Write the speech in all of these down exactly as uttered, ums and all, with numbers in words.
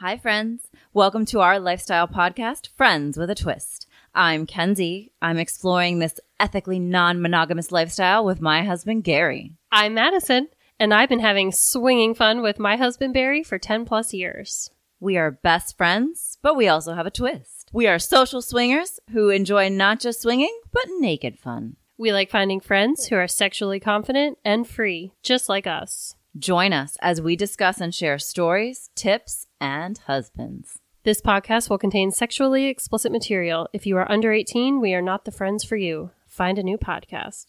Hi, friends. Welcome to our lifestyle podcast, Friends with a Twist. I'm Kenzie. I'm exploring this ethically non-monogamous lifestyle with my husband, Gary. I'm Madison, and I've been having swinging fun with my husband, Barry, for ten plus years. We are best friends, but we also have a twist. We are social swingers who enjoy not just swinging, but naked fun. We like finding friends who are sexually confident and free, just like us. Join us as we discuss and share stories, tips, and husbands. This podcast will contain sexually explicit material. If you are under eighteen, we are not the friends for you. Find a new podcast.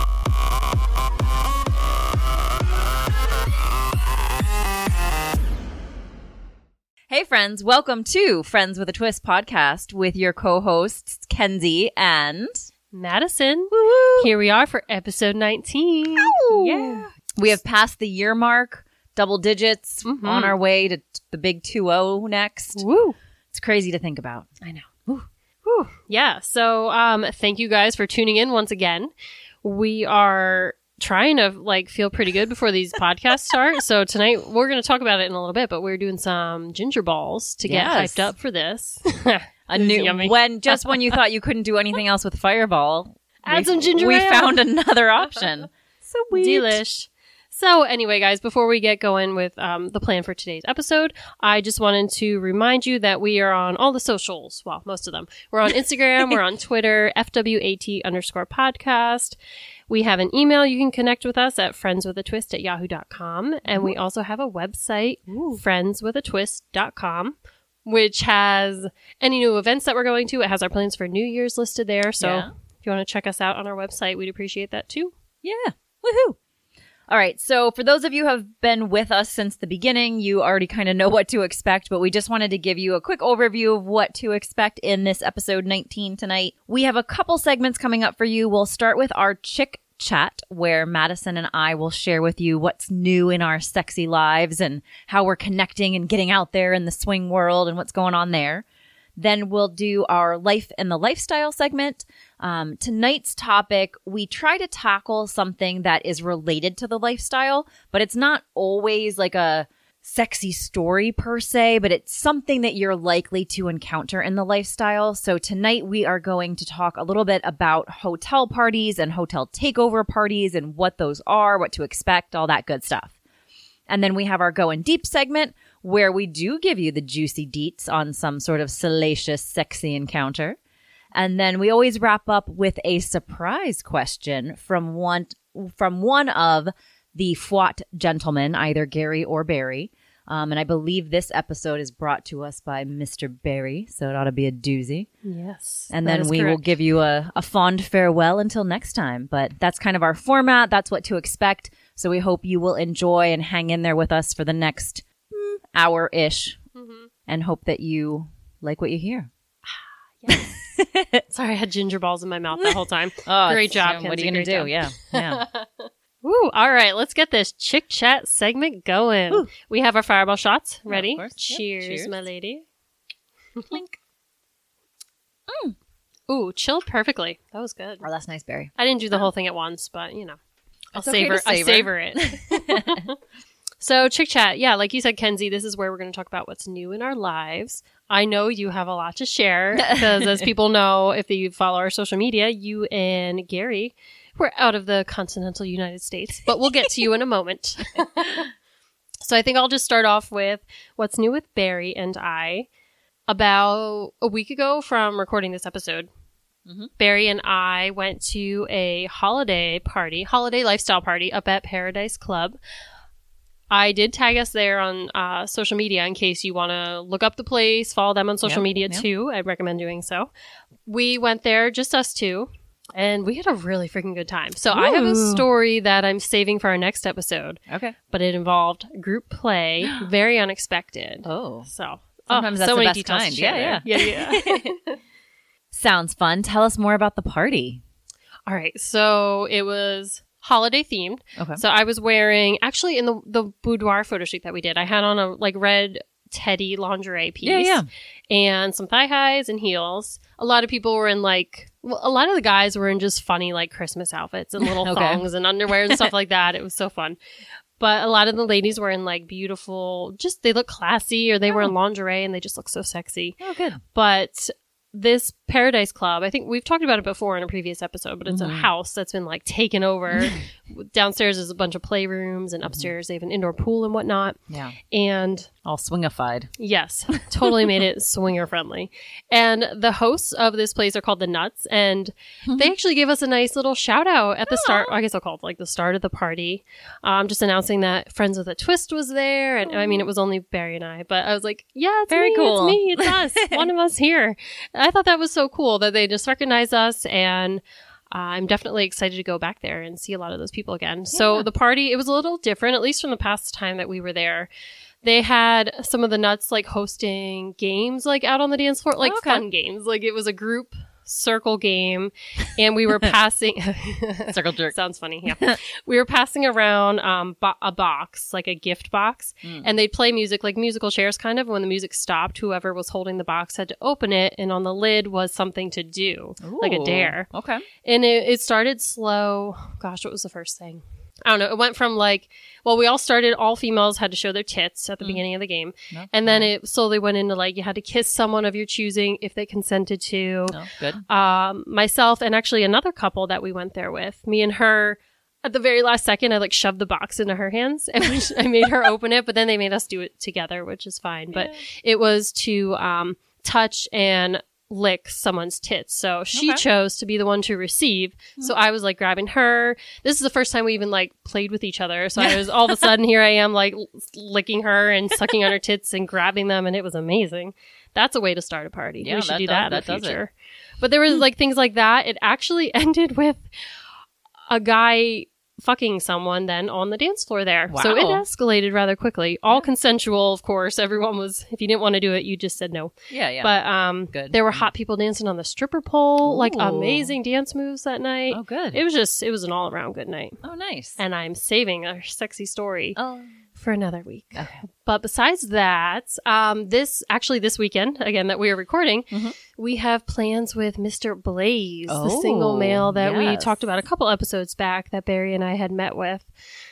Hey, friends. Welcome to Friends with a Twist podcast with your co-hosts, Kenzie and Madison. Woo-hoo. Here we are for episode nineteen. Ow. Yeah. We have passed the year mark, double digits, Mm-hmm. on our way to the big two oh next. Woo. It's crazy to think about. I know. Woo. Woo. Yeah. So, um, thank you guys for tuning in once again. We are trying to like feel pretty good before these podcasts start. So tonight we're going to talk about it in a little bit, but we're doing some ginger balls to get Yes. hyped up for this. A new Yummy. when just when you thought you couldn't do anything else with Fireball, Add we, some ginger we ale. found another option. So weird. Delish. So anyway, guys, before we get going with um, the plan for today's episode, I just wanted to remind you that we are on all the socials. Well, most of them. We're on Instagram. We're on Twitter, F W A T underscore podcast. We have an email. You can connect with us at friendswithatwist at yahoo dot com. And we also have a website, friends with a twist dot com, which has any new events that we're going to. It has our plans for New Year's listed there. So Yeah. if you want to check us out on our website, we'd appreciate that too. Yeah. Woohoo. All right. So for those of you who have been with us since the beginning, you already kind of know what to expect, but we just wanted to give you a quick overview of what to expect in this episode nineteen tonight. We have a couple segments coming up for you. We'll start with our chick chat, where Madison and I will share with you what's new in our sexy lives and how we're connecting and getting out there in the swing world and what's going on there. Then we'll do our life and the lifestyle segment. Um, tonight's topic, we try to tackle something that is related to the lifestyle, but it's not always like a sexy story per se, but it's something that you're likely to encounter in the lifestyle. So tonight we are going to talk a little bit about hotel parties and hotel takeover parties and what those are, what to expect, all that good stuff. And then we have our Going Deep segment, where we do give you the juicy deets on some sort of salacious, sexy encounter. And then we always wrap up with a surprise question from one from one of the F W A T gentlemen, either Gary or Barry. Um, and I believe this episode is brought to us by Mister Barry, so it ought to be a doozy. Yes. And that then is we will correct. give you a, a fond farewell until next time. But that's kind of our format. That's what to expect. So we hope you will enjoy and hang in there with us for the next mm, hour-ish. Mhm. And hope that you like what you hear. Yes. Sorry, I had ginger balls in my mouth the whole time. Oh, Great it's- job, What are Kenzie, you going to great do? job. Yeah. Yeah. Woo! All right, let's get this chick chat segment going. Woo. We have our fireball shots Yeah, of ready. course. Yep. Cheers, Cheers. my lady. Clink. Ooh, chilled perfectly. That was good. Oh, that's nice, Barry. I didn't do the whole thing at once, but you know, I'll It's okay savor. to I savor. savor it. So, chick chat. Yeah, like you said, Kenzie, this is where we're going to talk about what's new in our lives. I know you have a lot to share because, as people know, if they follow our social media, you and Gary were out of the continental United States, but we'll get to you in a moment. So, I think I'll just start off with what's new with Barry and I. About a week ago from recording this episode, Mhm. Barry and I went to a holiday party, holiday lifestyle party up at Paradise Club. I did tag us there on uh, social media in case you want to look up the place, follow them on social Yep, media yep. too. I'd recommend doing so. We went there, just us two, and we had a really freaking good time. So I have a Ooh. story that I'm saving for our next episode, Okay. but it involved group play, very unexpected. Oh. So Sometimes oh, that's so the many best details kind. to Yeah, share there. yeah, yeah. Sounds fun. Tell us more about the party. All right, so it was holiday themed. Okay. So I was wearing, actually in the the boudoir photo shoot that we did, I had on a like red teddy lingerie piece. Yeah, yeah. And some thigh highs and heels. A lot of people were in like, well, a lot of the guys were in just funny like Christmas outfits and little Okay. thongs and underwear and stuff like that. It was so fun. But a lot of the ladies were in like beautiful, just they look classy, or they Oh. were in lingerie and they just look so sexy. Oh, good. But this Paradise Club, I think we've talked about it before in a previous episode, but it's Mhm. a house that's been like taken over. Downstairs is a bunch of playrooms, and upstairs they have an indoor pool and whatnot. Yeah. And All swingified. yes, totally made it swinger friendly. And the hosts of this place are called the Nuts, and they actually gave us a nice little shout out at the start. I guess I'll call it like the start of the party. Um, just announcing that Friends with a Twist was there. And I mean, it was only Barry and I, but I was like, yeah, it's Very me, cool. it's me, it's us, one of us here. I thought that was so cool that they just recognized us, and I'm definitely excited to go back there and see a lot of those people again. So Yeah. the party, it was a little different, at least from the past time that we were there. They had some of the Nuts like hosting games like out on the dance floor, like Oh, okay. fun games. Like it was a group circle game, and we were passing Circle jerk. sounds funny. Yeah. We were passing around um bo- a box, like a gift box, Mm. and they'd play music, like musical chairs kind of. When the music stopped, whoever was holding the box had to open it, and on the lid was something to do, like a Ooh. dare. Okay. And it, it started slow. Gosh, what was the first thing? I don't know. It went from like, well, we all started, all females had to show their tits at the Mm. beginning of the game. No. And then it slowly went into like, you had to kiss someone of your choosing if they consented to. Oh, good. Um, myself and actually another couple that we went there with, me and her, at the very last second, I like shoved the box into her hands and I made her open it, but then they made us do it together, which is fine. But it was to um, touch and lick someone's tits. So she Okay. chose to be the one to receive. So I was like grabbing her. This is the first time we even like played with each other. So I was all of a sudden here I am like l- licking her and sucking on her tits and grabbing them, and it was amazing. That's a way to start a party. Yeah, we should that do does- that in that the does it. future. But there was like things like that. It actually ended with a guy fucking someone then on the dance floor there. So it Wow. escalated rather quickly. All consensual, of course. Everyone was, if you didn't want to do it, you just said no. Yeah, yeah. But um, Good. there were hot people dancing on the stripper pole, like Ooh. amazing dance moves that night. oh, good. It was just, it was an all around good night. oh, nice. And I'm saving a sexy story oh. for another week. Okay. But besides that, um, this actually this weekend, again, that we are recording, Mhm. we have plans with Mister Blaze, the Oh, single male that we yes. talked about a couple episodes back that Barry and I had met with.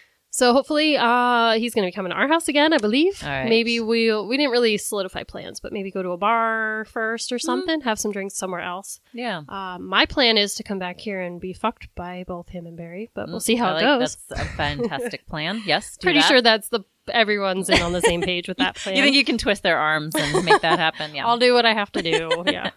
So hopefully, uh, he's going to be coming to our house again, I believe. All right. Maybe we'll, we didn't really solidify plans, but maybe go to a bar first or Mm-hmm. something, have some drinks somewhere else. Yeah. Uh, my plan is to come back here and be fucked by both him and Barry, but we'll see how I it like- goes. That's a fantastic plan. Yes. do Pretty that. sure that's the, everyone's in on the same page with that plan. You think you can twist their arms and make that happen? Yeah. I'll do what I have to do. Yeah.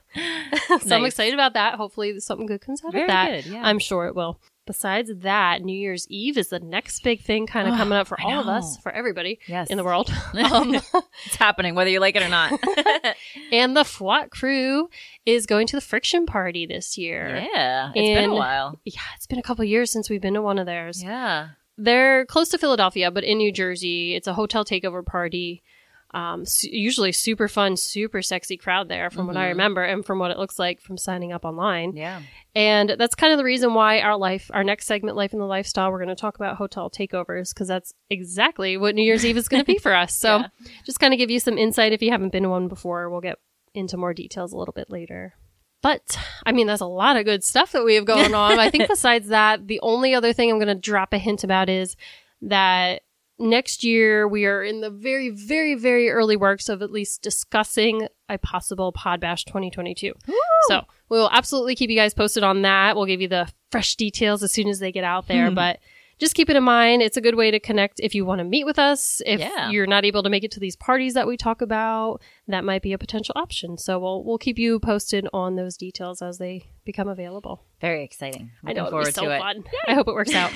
So I'm Nice. excited about that. Hopefully something good comes out Very of that. good, yeah. I'm sure it will. Besides that, New Year's Eve is the next big thing kind of Oh, coming up for I all of know. us, for everybody Yes. in the world. Um, It's happening, whether you like it or not. and the F W A T crew is going to the Friction Party this year. yeah. It's been a And- while. Yeah, it's been a couple years since we've been to one of theirs. Yeah. They're close to Philadelphia, but in New Jersey. It's a hotel takeover party. Um, su- usually super fun, super sexy crowd there from what I Mhm. remember and from what it looks like from signing up online. Yeah. And that's kind of the reason why our life, our next segment, Life in the Lifestyle, we're going to talk about hotel takeovers because that's exactly what New Year's Eve is going to be for us. So Yeah. just kind of give you some insight if you haven't been to one before. We'll get into more details a little bit later. But, I mean, there's a lot of good stuff that we have going on. I think besides that, the only other thing I'm going to drop a hint about is that next year we are in the very, very, very early works of at least discussing a possible Pod Bash twenty twenty-two. So we will absolutely keep you guys posted on that. We'll give you the fresh details as soon as they get out there. Hmm. But just keep it in mind. It's a good way to connect if you want to meet with us. If Yeah. you're not able to make it to these parties that we talk about, that might be a potential option. So we'll we'll keep you posted on those details as they become available. Very exciting. I know Looking it'll be forward so to it. fun. I hope it works out.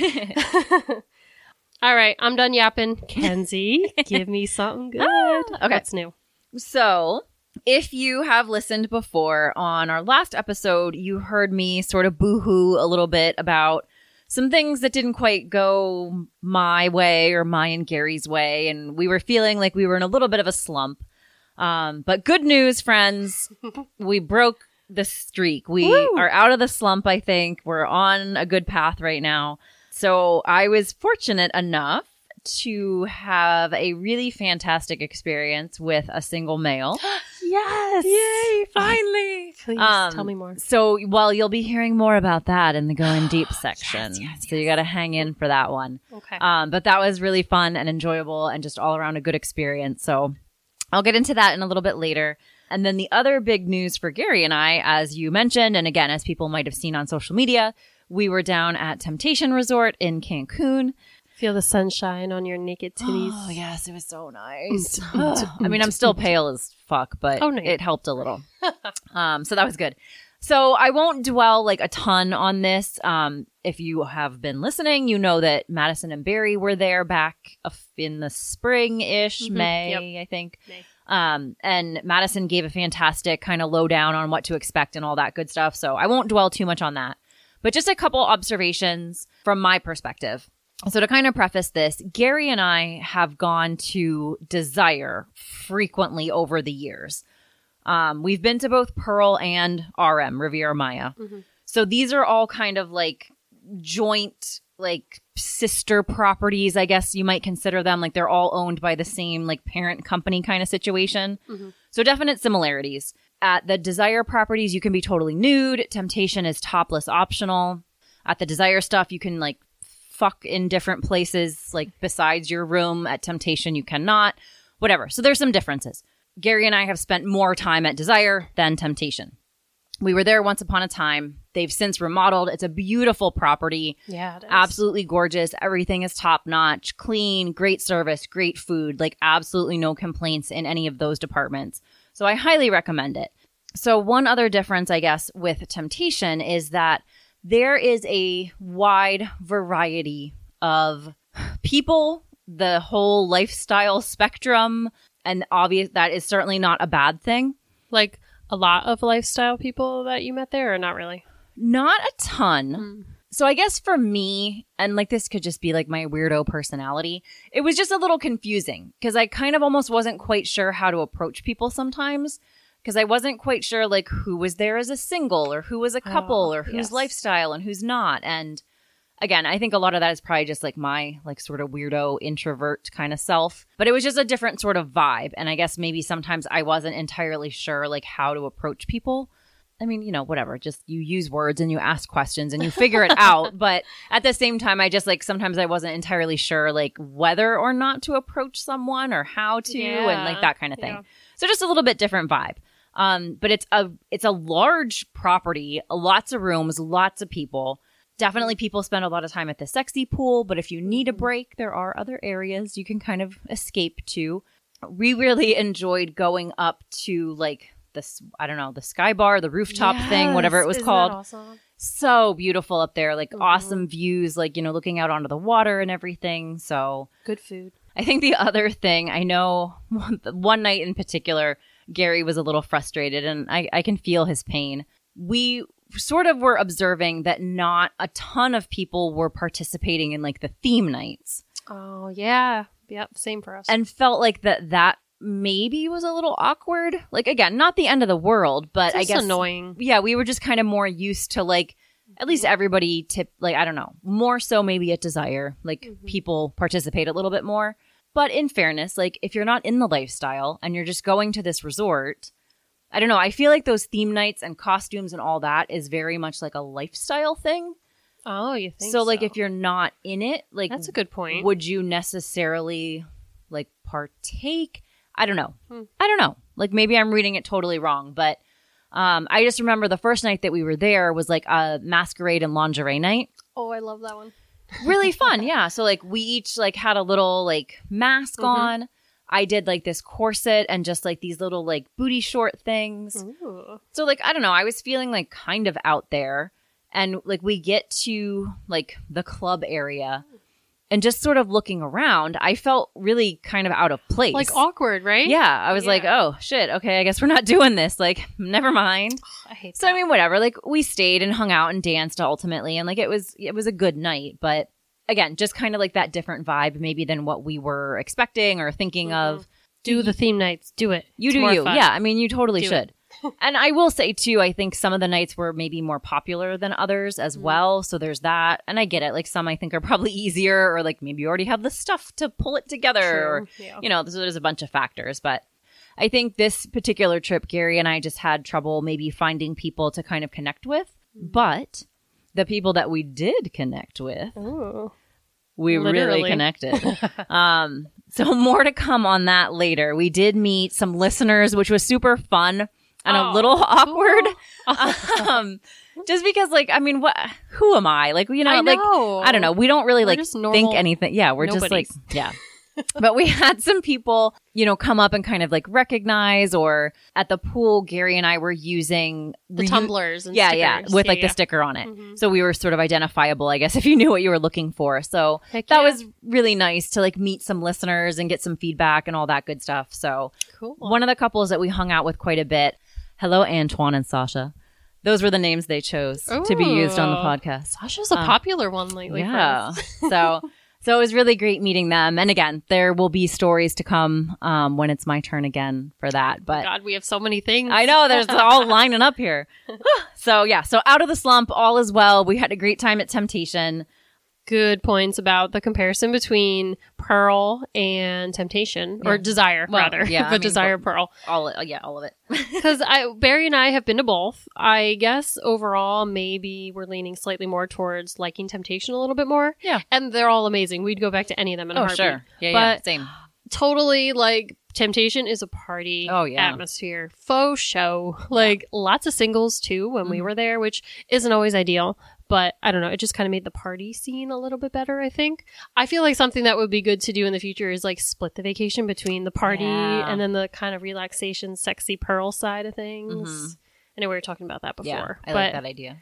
All right, I'm done yapping. Kenzie, give me something good. Ah, okay. What's new? So, if you have listened before on our last episode, you heard me sort of boo-hoo a little bit about some things that didn't quite go my way or my and Gary's way, and we were feeling like we were in a little bit of a slump. Um, but good news, friends, we broke the streak. We Woo! are out of the slump, I think. We're on a good path right now. So I was fortunate enough to have a really fantastic experience with a single male. Yes. Yay, finally. Please Um, tell me more. So, well, you'll be hearing more about that in the Going Deep section. Yes, yes, so you got to hang in for that one. Okay. Um, but that was really fun and enjoyable and just all around a good experience. So I'll get into that in a little bit later. And then the other big news for Gary and I, as you mentioned, and again, as people might have seen on social media, we were down at Temptation Resort in Cancun. Feel the sunshine on your naked titties. Oh, yes, it was so nice. I mean, I'm still pale as fuck, but Oh, nice. it helped a little. um, so that was good. So I won't dwell like a ton on this. Um, if you have been listening, you know that Madison and Barry were there back in the spring-ish, Mhm. May, Yep. I think. May. Um, and Madison gave a fantastic kind of lowdown on what to expect and all that good stuff. So I won't dwell too much on that. But just a couple observations from my perspective. So to kind of preface this, Gary and I have gone to Desire frequently over the years. Um, we've been to both Pearl and R M, Riviera Maya. Mhm. So these are all kind of like joint, like sister properties, I guess you might consider them. Like they're all owned by the same like parent company kind of situation. Mhm. So definite similarities. At the Desire properties, you can be totally nude. Temptation is topless optional. At the Desire stuff, you can like fuck in different places, like besides your room. At Temptation, you cannot. Whatever. So there's some differences. Gary and I have spent more time at Desire than Temptation. We were there once upon a time. They've since remodeled. It's a beautiful property. Yeah, it is. Absolutely gorgeous. Everything is top notch, clean, great service, great food. Like absolutely no complaints in any of those departments. So I highly recommend it. So one other difference, I guess, with Temptation is that there is a wide variety of people, the whole lifestyle spectrum, and obvious that is certainly not a bad thing. Like a lot of lifestyle people that you met there, or not really? Not a ton. Mm. So I guess for me, and like this could just be like my weirdo personality, it was just a little confusing because I kind of almost wasn't quite sure how to approach people sometimes because I wasn't quite sure like who was there as a single or who was a couple Oh, or who's yes. lifestyle and who's not. And again, I think a lot of that is probably just like my like sort of weirdo introvert kind of self, but it was just a different sort of vibe. And I guess maybe sometimes I wasn't entirely sure like how to approach people. I mean, you know, whatever, just you use words and you ask questions and you figure it out. But at the same time, I just like sometimes I wasn't entirely sure like whether or not to approach someone or how to Yeah. and like that kind of thing. Yeah. So just a little bit different vibe. Um, but it's a it's a large property, lots of rooms, lots of people. Definitely people spend a lot of time at the sexy pool, but if you need a break, there are other areas you can kind of escape to. We really enjoyed going up to like this, I don't know, the sky bar, the rooftop thing, whatever it was Isn't called. that awesome? So beautiful up there, like Mhm. awesome views, like, you know, looking out onto the water and everything. So Good food. I think the other thing, I know one, one night in particular, Gary was a little frustrated and I, I can feel his pain. We sort of were observing that not a ton of people were participating in like the theme nights Oh yeah, yep. Same for us. and felt like that that maybe was a little awkward. Like, again, not the end of the world, but it's I just guess annoying. yeah, we were just kind of more used to like at least everybody tip like I don't know, more so maybe at Desire, like Mhm. people participate a little bit more. But in fairness, like if you're not in the lifestyle and you're just going to this resort, I don't know, I feel like those theme nights and costumes and all that is very much like a lifestyle thing. Oh, you think So like if you're not in it, like That's a good point. would you necessarily like partake? I don't know. Hmm. I don't know. Like maybe I'm reading it totally wrong, but um, I just remember the first night that we were there was like a masquerade and lingerie night. Oh, I love that one. Really fun, yeah. So like we each like had a little like mask Mhm. on. I did like this corset and just like these little like booty short things. Ooh. So like I don't know, I was feeling like kind of out there, and like we get to like the club area and just sort of looking around, I felt really kind of out of place. Like awkward, right? Yeah, I was like, Yeah. oh shit, okay, I guess we're not doing this. Like, never mind. I hate So I mean, whatever. Like we stayed and hung out and danced ultimately, and like it was it was a good night. But again, just kind of like that different vibe maybe than what we were expecting or thinking Mhm. of. Do the theme nights. Do it. You It's do more you, fun. yeah. I mean, you totally Do should. And I will say, too, I think some of the nights were maybe more popular than others as mm-hmm. well. So there's that. And I get it. Like some I think are probably easier or like maybe you already have the stuff to pull it together. True. Or, yeah. you know, so there's a bunch of factors. But I think this particular trip, Gary and I just had trouble maybe finding people to kind of connect with. Mm-hmm. But the people that we did connect with, Ooh. we Literally. really connected. um, so more to come on that later. We did meet some listeners, which was super fun. And oh, a little awkward, cool. um, just because, like, I mean, what? Who am I? Like, you know, I like, know. I don't know. We don't really We're like think anything. Yeah, we're nobodies. just like, yeah. But we had some people, you know, come up and kind of like recognize, or at the pool, Gary and I were using the reu- tumblers, and yeah, stickers. yeah, with yeah, like yeah. the sticker on it. Mm-hmm. So we were sort of identifiable, I guess, if you knew what you were looking for. So Heck that yeah. was really nice to like meet some listeners and get some feedback and all that good stuff. So Cool. one of the couples that we hung out with quite a bit. Hello, Antoine and Sasha. Those were the names they chose Ooh. to be used on the podcast. Sasha's a Um, popular one lately. for Yeah. us. so, so it was really great meeting them. And again, there will be stories to come um, when it's my turn again for that. But God, we have so many things. I know there's all lining up here. So yeah, so out of the slump, all is well. We had a great time at Temptation. Good points about the comparison between Pearl and Temptation, or Yeah. Desire, Well, rather. yeah, I but mean, Desire but- Pearl. All, yeah, all of it. Because I Barry and I have been to both. I guess overall, maybe we're leaning slightly more towards liking Temptation a little bit more. Yeah. And they're all amazing. We'd go back to any of them in a Oh, heartbeat. sure. Yeah, yeah, But same. totally, like, Temptation is a party Oh, yeah. atmosphere. Faux show. Like, lots of singles, too, when we Mhm. were there, which isn't always ideal. But I don't know. It just kind of made the party scene a little bit better, I think. I feel like something that would be good to do in the future is, like, split the vacation between the party Yeah. and then the kind of relaxation, sexy Pearl side of things. Mhm. I know we were talking about that Yeah, before. I but like that idea.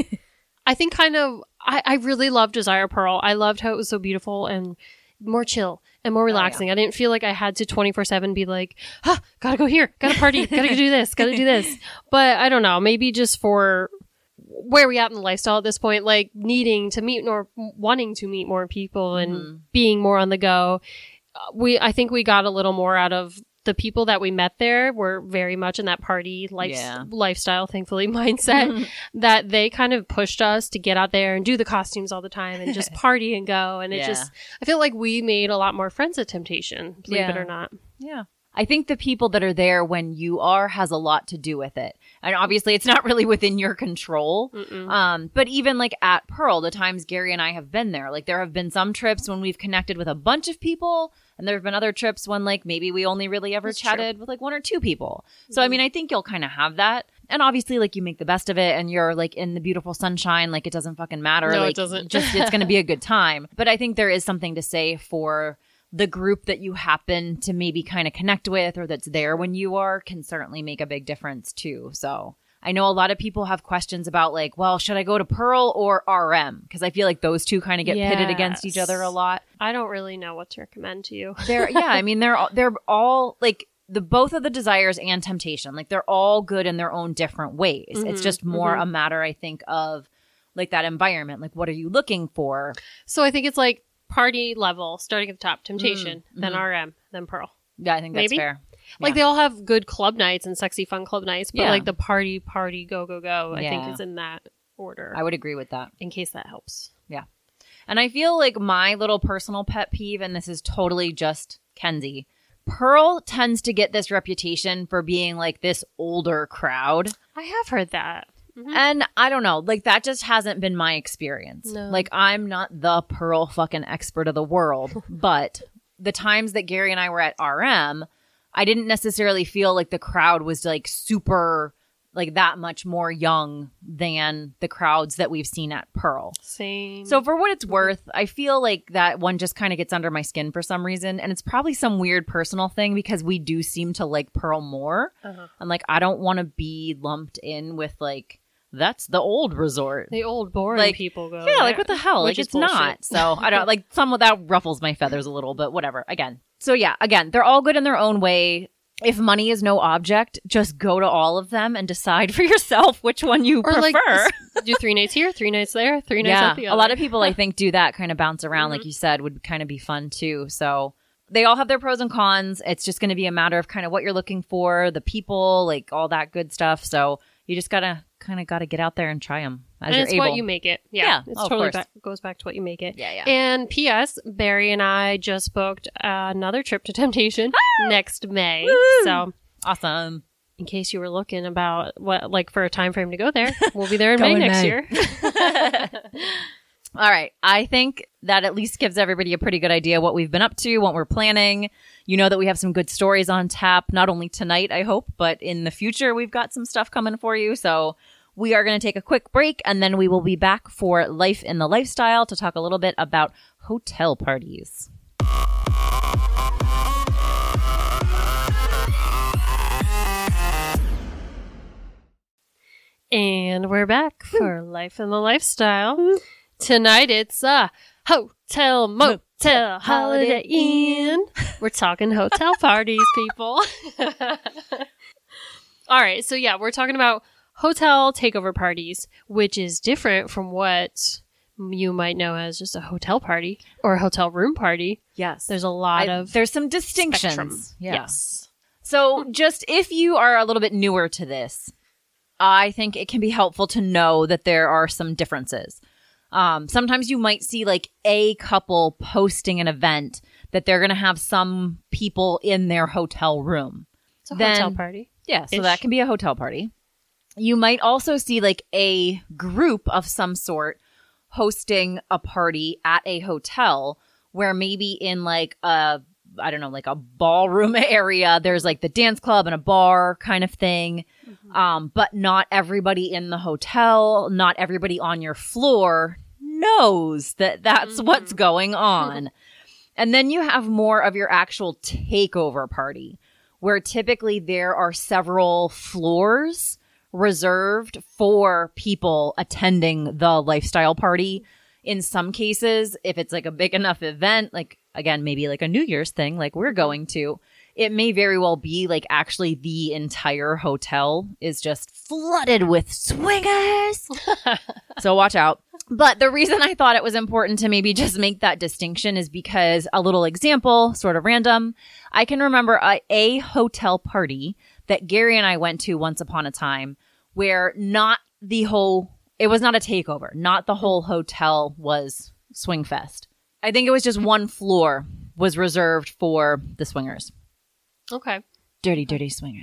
I think kind of, I, I really loved Desire Pearl. I loved how it was so beautiful and more chill and more relaxing. I didn't feel like I had to twenty-four seven be like, ah, gotta go here, gotta party, gotta do this, gotta do this. But I don't know, maybe just for where we at in the lifestyle at this point, like needing to meet more, wanting to meet more people and Mhm. being more on the go. uh, We, I think we got a little more out of the people that we met there were very much in that party life, Yeah. lifestyle, thankfully, mindset that they kind of pushed us to get out there and do the costumes all the time and just party and go. And it Yeah. just, I feel like we made a lot more friends at Temptation, believe it Yeah. or not. Yeah. I think the people that are there when you are has a lot to do with it. And obviously it's not really within your control. Mm-mm. Um, but even like at Pearl, the times Gary and I have been there, like there have been some trips when we've connected with a bunch of people, and there have been other trips when like maybe we only really ever That's chatted true. with like one or two people. So I mean, I think you'll kind of have that. And obviously like you make the best of it and you're like in the beautiful sunshine, like it doesn't fucking matter. No, it like, doesn't. just it's going to be a good time. But I think there is something to say for the group that you happen to maybe kind of connect with or that's there when you are can certainly make a big difference too. So I know a lot of people have questions about like, well, should I go to Pearl or R M? Because I feel like those two kind of get pitted against each other a Yes. lot. I don't really know what to recommend to you. They're yeah, I mean they're all, they're all like the both of the Desires and Temptation. Like they're all good in their own different ways. It's Mhm, just more mhm. a matter, I think, of like that environment. Like what are you looking for? So I think it's like party level, starting at the top, Temptation, Mm, then mhm. R M, then Pearl. Yeah, I think that's Maybe? fair. Like Yeah. they all have good club nights and sexy fun club nights, but Yeah. like the party, party, go, go, go, I think Yeah. is in that order. I would agree with that. in case that helps. And I feel like my little personal pet peeve, and this is totally just Kenzie, Pearl tends to get this reputation for being like this older crowd. I have heard that. Mhm. And I don't know, like that just hasn't been my experience. No. Like I'm not the Pearl fucking expert of the world, but the times that Gary and I were at R M, I didn't necessarily feel like the crowd was like super, like that much more young than the crowds that we've seen at Pearl. Same. So for what it's worth, I feel like that one just kind of gets under my skin for some reason. And it's probably some weird personal thing because we do seem to like Pearl more. uh-huh. And like, I don't want to be lumped in with like, that's the old resort. the old boring like, people go. Yeah, like what the hell? Which Like is it's not. bullshit. So I don't like some of that ruffles my feathers a little, but whatever. Again. So yeah, again, they're all good in their own way. If money is no object, just go to all of them and decide for yourself which one you Or prefer. like s- do three nights here, three nights there, three nights Yeah, at the a other. lot of people I think do that kind of bounce around, Mhm. like you said, would kind of be fun too. So they all have their pros and cons. It's just going to be a matter of kind of what you're looking for, the people, like all that good stuff. So you just gotta kind of got to get out there and try them as and you're it's able. what you make it. Yeah, Yeah. it's Oh, of totally course. back, goes back to what you make it. Yeah, yeah. And P S Barry and I just booked another trip to Temptation next May. Woo! So Awesome. in case you were looking about what like for a time frame to go there, we'll be there in Go May in next May. year. All right. I think that at least gives everybody a pretty good idea what we've been up to, what we're planning. You know that we have some good stories on tap, not only tonight, I hope, but in the future, we've got some stuff coming for you. So we are going to take a quick break and then we will be back for Life in the Lifestyle to talk a little bit about hotel parties. And we're back for Life in the Lifestyle. Tonight it's a hotel, motel, holiday inn. We're talking hotel parties, people. All right, so yeah, we're talking about hotel takeover parties, which is different from what you might know as just a hotel party or a hotel room party. Yes. There's a lot I- of there's some distinctions. spectrum. Yeah. Yes. So just if you are a little bit newer to this, I think it can be helpful to know that there are some differences. Um, sometimes you might see like a couple posting an event that they're going to have some people in their hotel room. It's a Then- hotel party. Yeah, so Ish. that can be a hotel party. You might also see like a group of some sort hosting a party at a hotel where maybe in like a, I don't know, like a ballroom area, there's like the dance club and a bar kind of thing. Mm-hmm. Um, but not everybody in the hotel, not everybody on your floor knows that that's Mm-hmm. what's going on. And then you have more of your actual takeover party, where typically there are several floors reserved for people attending the lifestyle party. In some cases, if it's like a big enough event, like again, maybe like a New Year's thing, like we're going to, it may very well be like actually the entire hotel is just flooded with swingers. So watch out. But the reason I thought it was important to maybe just make that distinction is because a little example, sort of random, I can remember a, a hotel party that Gary and I went to once upon a time where not the whole, it was not a takeover, not the whole hotel was swing fest. I think it was just one floor was reserved for the swingers. Okay. Dirty, dirty swingers.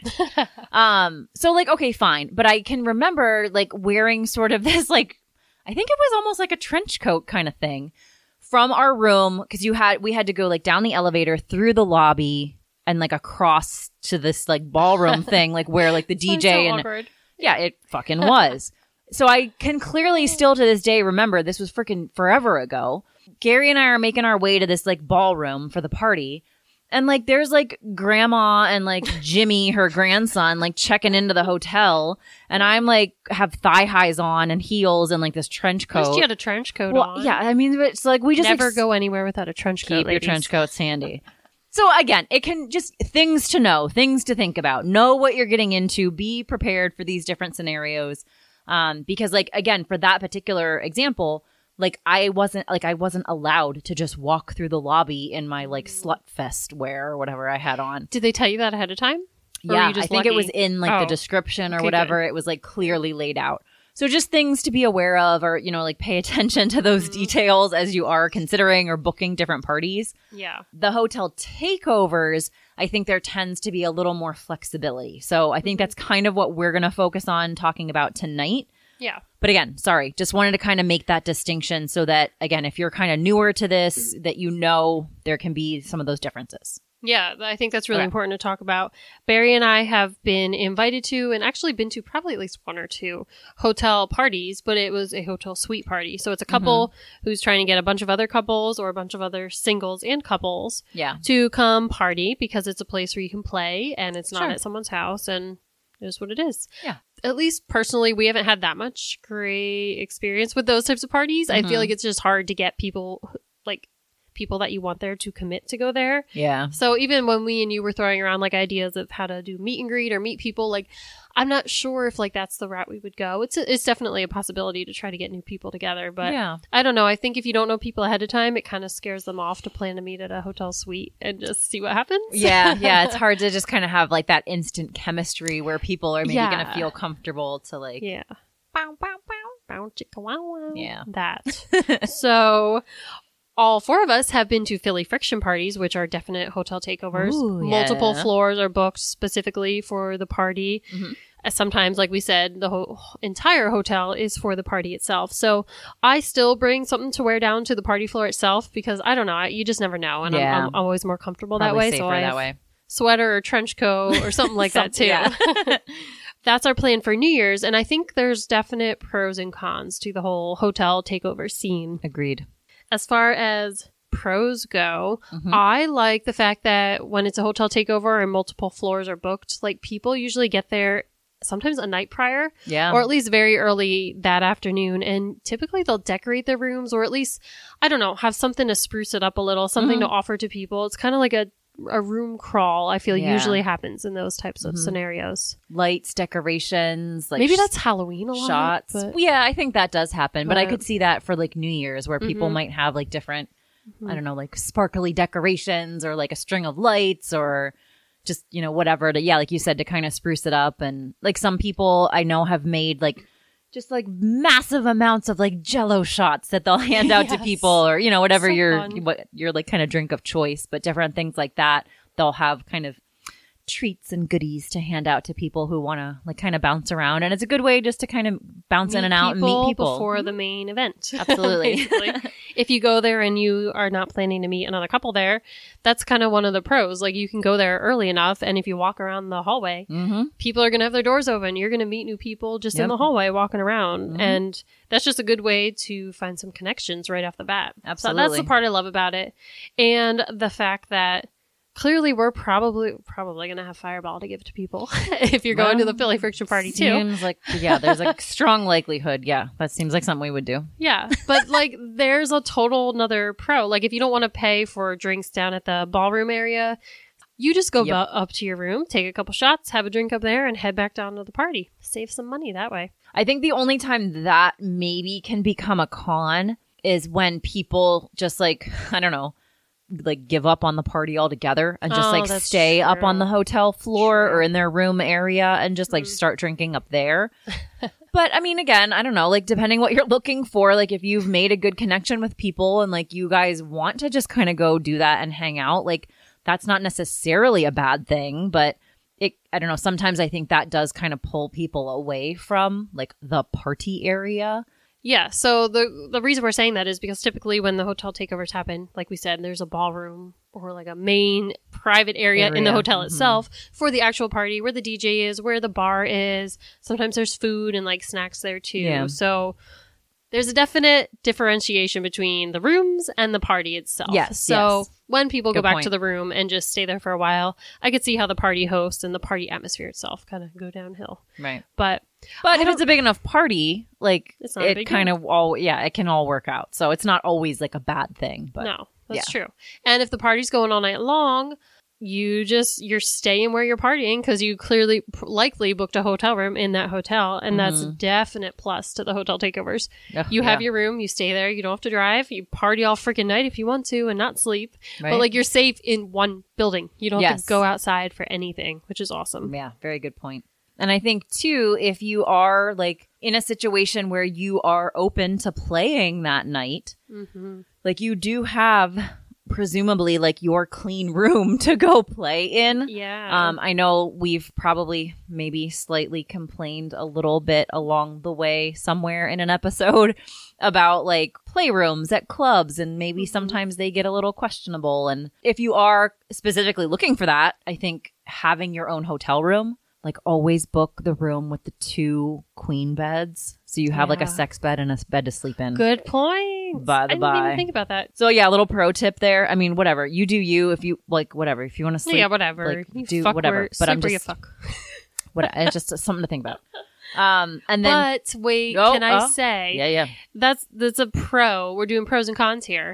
um, so like, okay, fine. But I can remember like wearing sort of this, like, I think it was almost like a trench coat kind of thing from our room. Cause you had, we had to go like down the elevator through the lobby and like across to this like ballroom thing, like where like the D Sounds J so and awkward. yeah, it fucking was. So I can clearly still to this day remember this was freaking forever ago. Gary and I are making our way to this like ballroom for the party. And like there's like grandma and like Jimmy, her grandson, like checking into the hotel. And I'm like have thigh highs on and heels and like this trench At least coat. you had a trench coat Well, on. yeah, I mean, it's like we just Never like, go anywhere without a trench coat. keep your ladies. trench coats handy. So again, it can just things to know, things to think about. Know what you're getting into. Be prepared for these different scenarios. Um, because like, again, for that particular example, like I wasn't like I wasn't allowed to just walk through the lobby in my like slut fest wear or whatever I had on. Did they tell you that ahead of time? Or were Yeah, you just I think it lucky? was in like Oh. the description or Okay, whatever. It was like clearly laid out. So just things to be aware of, or, you know, like pay attention to those Mm-hmm. details as you are considering or booking different parties. Yeah. The hotel takeovers, I think there tends to be a little more flexibility. So I think that's kind of what we're going to focus on talking about tonight. Yeah. But again, sorry, just wanted to kind of make that distinction so that, again, if you're kind of newer to this, that you know there can be some of those differences. Yeah, I think that's really Okay. important to talk about. Barry and I have been invited to and actually been to probably at least one or two hotel parties, but it was a hotel suite party. So it's a couple Mm-hmm. who's trying to get a bunch of other couples or a bunch of other singles and couples Yeah. to come party because it's a place where you can play and it's not Sure. at someone's house and it is what it is. Yeah. At least personally, we haven't had that much great experience with those types of parties. I Mhm. feel like it's just hard to get people like people that you want there to commit to go there. Yeah. So even when we and you were throwing around like ideas of how to do meet and greet or meet people, like I'm not sure if like that's the route we would go. It's a, it's definitely a possibility to try to get new people together, but Yeah. I don't know. I think if you don't know people ahead of time, it kind of scares them off to plan to meet at a hotel suite and just see what happens. Yeah, yeah. It's hard to just kind of have like that instant chemistry where people are maybe Yeah. going to feel comfortable to like, Yeah. bow, bow, bow. Bow, chicka, wow, wow. Yeah. That. So all four of us have been to Philly Friction parties, which are definite hotel takeovers. Ooh, Multiple yeah. floors are booked specifically for the party. Mhm. Uh, Sometimes, like we said, the whole entire hotel is for the party itself. So I still bring something to wear down to the party floor itself because I don't know, I, you just never know. And Yeah. I'm, I'm always more comfortable Probably that way. safer So I that have way. sweater or trench coat or something like that too. Yeah. That's our plan for New Year's. And I think there's definite pros and cons to the whole hotel takeover scene. Agreed. As far as pros go, Mhm. I like the fact that when it's a hotel takeover and multiple floors are booked, like people usually get there sometimes a night prior Yeah. or at least very early that afternoon. And typically they'll decorate their rooms or at least, I don't know, have something to spruce it up a little, something Mhm. to offer to people. It's kind of like a a room crawl, I feel Yeah. usually happens in those types of Mhm. scenarios. Lights, decorations, like Maybe sh- that's Halloween a lot. shots. But, Yeah, I think that does happen. But I But- could see that for like New Year's where people Mhm. might have like different, Mhm. I don't know, like sparkly decorations or like a string of lights or just, you know, whatever to, yeah, like you said, to kind of spruce it up. And like some people I know have made like just like massive amounts of like jello shots that they'll hand out to Yes. people or, you know, whatever So your, fun. what your like kind of drink of choice, but different things like that. They'll have kind of treats and goodies to hand out to people who want to like kind of bounce around. And it's a good way just to kind of bounce in meet and out and meet people. before the main event. Absolutely. Basically. If you go there and you are not planning to meet another couple there, that's kind of one of the pros. Like you can go there early enough, and if you walk around the hallway, Mm-hmm. people are going to have their doors open. You're going to meet new people just in Yep. the hallway walking around. Mhm. And that's just a good way to find some connections right off the bat. So that's Absolutely. the part I love about it. And the fact that clearly we're probably probably going to have Fireball to give to people if you're going to Well, the Philly Friction party too. Seems like, yeah, there's a strong likelihood. Yeah, that seems like something we would do. Yeah, but like there's a total another pro. Like if you don't want to pay for drinks down at the ballroom area, you just go Yep. bu- up to your room, take a couple shots, have a drink up there, and head back down to the party. Save some money that way. I think the only time that maybe can become a con is when people just like, I don't know, like give up on the party altogether and just Oh, like that's stay up true. on the hotel floor True. or in their room area and just like Mhm. start drinking up there. But I mean, again, I don't know, like depending what you're looking for, like if you've made a good connection with people and like you guys want to just kind of go do that and hang out, like that's not necessarily a bad thing, but it, I don't know, sometimes I think that does kind of pull people away from like the party area. Yeah, so the the reason we're saying that is because typically when the hotel takeovers happen, like we said, there's a ballroom or like a main private area, in the Area, hotel mhm. itself for the actual party where the D J is, where the bar is. Sometimes there's food and like snacks there too. Yeah. So there's a definite differentiation between the rooms and the party itself. Yes, So yes. when people go Good back point. to the room and just stay there for a while, I could see how the party host and the party atmosphere itself kind of go downhill. Right. But But I if don't- it's a big enough party, like It's not a it big kind of all, yeah, it can all work out. So it's not always like a bad thing. But no, that's true. And if the party's going all night long, you just you're staying where you're partying because you clearly p- likely booked a hotel room in that hotel, and that's a Mhm. definite plus to the hotel takeovers. Ugh, You have yeah, your room, you stay there, you don't have to drive, you party all freaking night if you want to and not sleep. right? But like you're safe in one building. You don't have Yes. to go outside for anything, which is awesome. Yeah, very good point. And I think too, if you are like in a situation where you are open to playing that night, Mm-hmm. like you do have presumably like your clean room to go play in. Yeah. Um, I know we've probably maybe slightly complained a little bit along the way somewhere in an episode about like playrooms at clubs, and maybe Mhm. sometimes they get a little questionable. And if you are specifically looking for that, I think having your own hotel room, like always book the room with the two queen beds. So you have like a Yeah. sex bed and a s- bed to sleep in. Good point. By the I didn't by. even think about that. So yeah, a little pro tip there. I mean, whatever. You do you if you like whatever. If you want to sleep, yeah, whatever. like, You do fuck whatever. where- But I'm sleep where you just fuck. what it's just something to think about. Um, and then But wait, Oh, can I oh. say yeah, yeah, that's that's a pro. We're doing pros and cons here.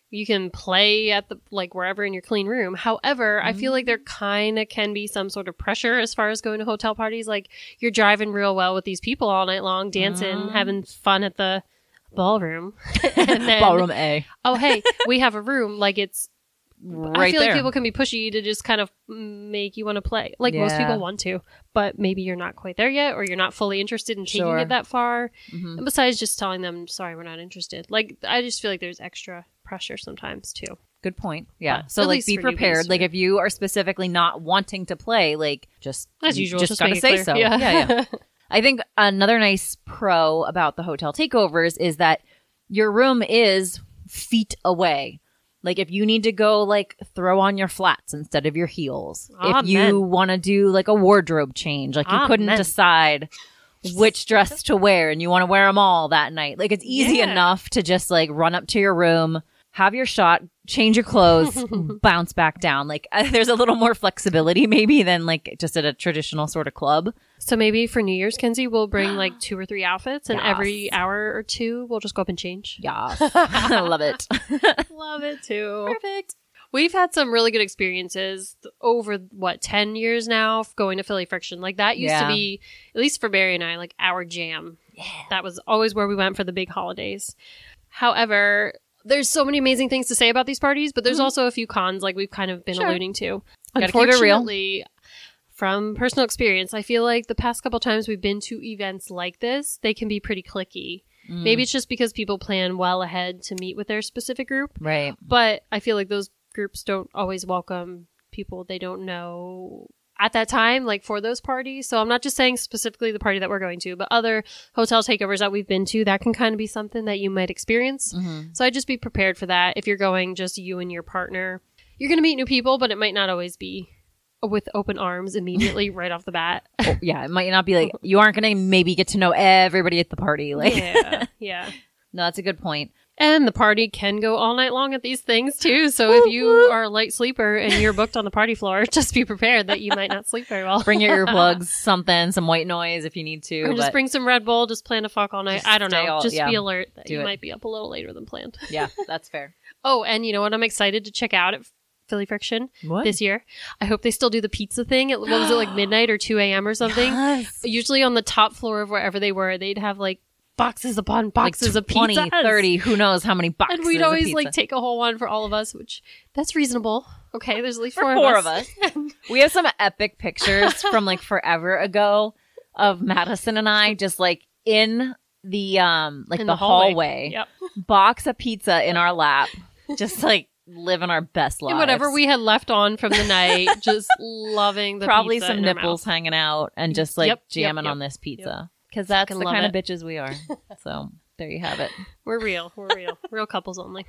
You can play at the, like, wherever in your clean room. However, mm-hmm. I feel like there kind of can be some sort of pressure as far as going to hotel parties. Like, you're driving real well with these people all night long, dancing, mm-hmm. having fun at the ballroom. And then, ballroom A. Oh, hey, we have a room. Like, it's, right I feel there. like people can be pushy to just kind of make you want to play. Like, yeah. most people want to, but maybe you're not quite there yet, or you're not fully interested in taking sure. it that far. Mm-hmm. And besides just telling them, sorry, we're not interested. Like, I just feel like there's extra pressure sometimes too. Good point. Yeah. But so like be prepared. Newbies, like if you are specifically not wanting to play, like just as usual, just, just gotta say clear. so. Yeah. yeah, yeah. I think another nice pro about the hotel takeovers is that your room is feet away. Like if you need to go like throw on your flats instead of your heels. Amen. If you want to do like a wardrobe change, like you Amen. couldn't decide which dress to wear and you want to wear them all that night. Like it's easy yeah. enough to just like run up to your room, have your shot, change your clothes, bounce back down. Like uh, there's a little more flexibility maybe than like just at a traditional sort of club. So maybe for New Year's, Kenzie, we'll bring like two or three outfits and yes. every hour or two we'll just go up and change. Yeah. I love it. Love it too. Perfect. We've had some really good experiences over, what, ten years now going to Philly Friction. Like, that used yeah. to be, at least for Barry and I, like, our jam. Yeah. That was always where we went for the big holidays. However, there's so many amazing things to say about these parties, but there's mm-hmm. also a few cons, like we've kind of been sure. alluding to. Gotta keep it real. Unfortunately, from personal experience, I feel like the past couple times we've been to events like this, they can be pretty cliquey. Mm. Maybe it's just because people plan well ahead to meet with their specific group. Right. But I feel like those groups don't always welcome people they don't know at that time, like for those parties. So I'm not just saying specifically the party that we're going to, but other hotel takeovers that we've been to, that can kind of be something that you might experience. Mm-hmm. So I'd just be prepared for that. If you're going just you and your partner, you're going to meet new people, but it might not always be with open arms immediately right off the bat. Oh, yeah, it might not be like, you aren't going to maybe get to know everybody at the party. Like, yeah, yeah. No, that's a good point. And the party can go all night long at these things too. So if you are a light sleeper and you're booked on the party floor, just be prepared that you might not sleep very well. Bring your earplugs, something, some white noise if you need to. Or just bring some Red Bull, just plan to fuck all night. I don't know. All, just yeah. be alert that Do you it. might be up a little later than planned. Yeah, that's fair. Oh, and you know what I'm excited to check out at Philly Friction what? this year? I hope they still do the pizza thing. What was it, like midnight or two a.m. or something? Yes. Usually on the top floor of wherever they were, they'd have like boxes upon boxes like of twenty, pizzas. thirty, who knows how many boxes And we'd of always pizza. like take a whole one for all of us, which that's reasonable. Okay, there's at least for four, four of us. Of us. We have some epic pictures from like forever ago of Madison and I just like in the um like In the, the hallway. hallway, Yep. box of pizza in our lap, just like living our best lives. And whatever we had left on from the night, just loving the probably pizza some in our nipples mouth. hanging out and just like Yep, yep, jamming yep, on this pizza. Yep. Because that's Fucking the love kind it. of bitches we are. So there you have it. We're real. We're real. Real couples only.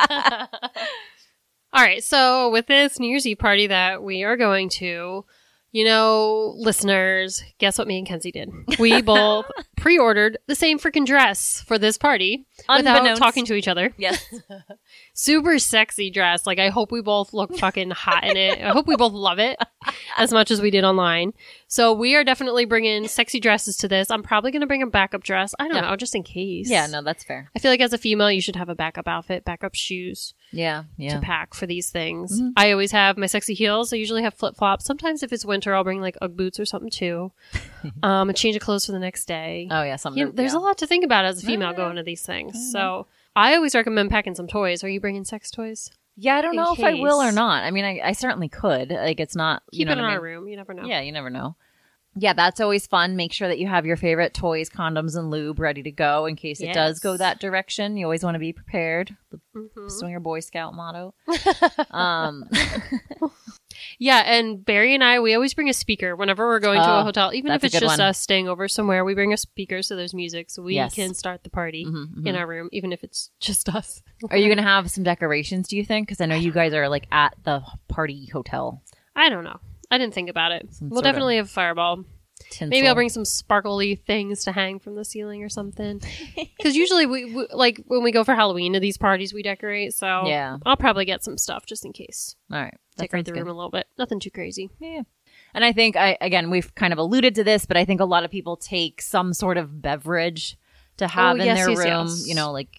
All right. So with this New Year's Eve party that we are going to, you know, listeners, guess what me and Kenzie did? We both pre-ordered the same freaking dress for this party without Unbeknownst. talking to each other. Yes. Super sexy dress. Like, I hope we both look fucking hot in it. I hope we both love it as much as we did online. So we are definitely bringing sexy dresses to this. I'm probably going to bring a backup dress. I don't Yeah. know, just in case. Yeah, no, that's fair. I feel like as a female, you should have a backup outfit, backup shoes Yeah, yeah. to pack for these things. Mhm. I always have my sexy heels. I usually have flip flops. Sometimes if it's winter, I'll bring like Ugg boots or something too. um, a change of clothes for the next day. Oh, yeah, something. You know, there's yeah. a lot to think about as a female Yeah. going to these things. Mhm. So I always recommend packing some toys. Are you bringing sex toys? Yeah, I don't in know if I will or case. not. I mean, I, I certainly could. Like, it's not. Keep you know it in what I our mean? room. You never know. Yeah, you never know. Yeah, that's always fun. Make sure that you have your favorite toys, condoms, and lube ready to go in case it does Yes. go that direction. You always want to be prepared. The Mhm. Swinger Boy Scout motto. um, Yeah, and Barry and I, we always bring a speaker whenever we're going to Oh, a hotel. Even if that's it's a good just one. us staying over somewhere, we bring a speaker so there's music so we Yes. can start the party mhm, mhm. in our room, even if it's just us. Are you going to have some decorations, do you think? Because I know you guys are like at the party hotel. I don't know. I didn't think about it. Some We'll sort of definitely have a fireball. Tinsel. Maybe I'll bring some sparkly things to hang from the ceiling or something. Because usually, we, we like when we go for Halloween to these parties, we decorate. So Yeah. I'll probably get some stuff just in case. All right. That Decorate sounds the good. room a little bit. Nothing too crazy. Yeah. And I think, I again, we've kind of alluded to this, but I think a lot of people take some sort of beverage to have Oh, in yes, their yes, room. yes. You know, like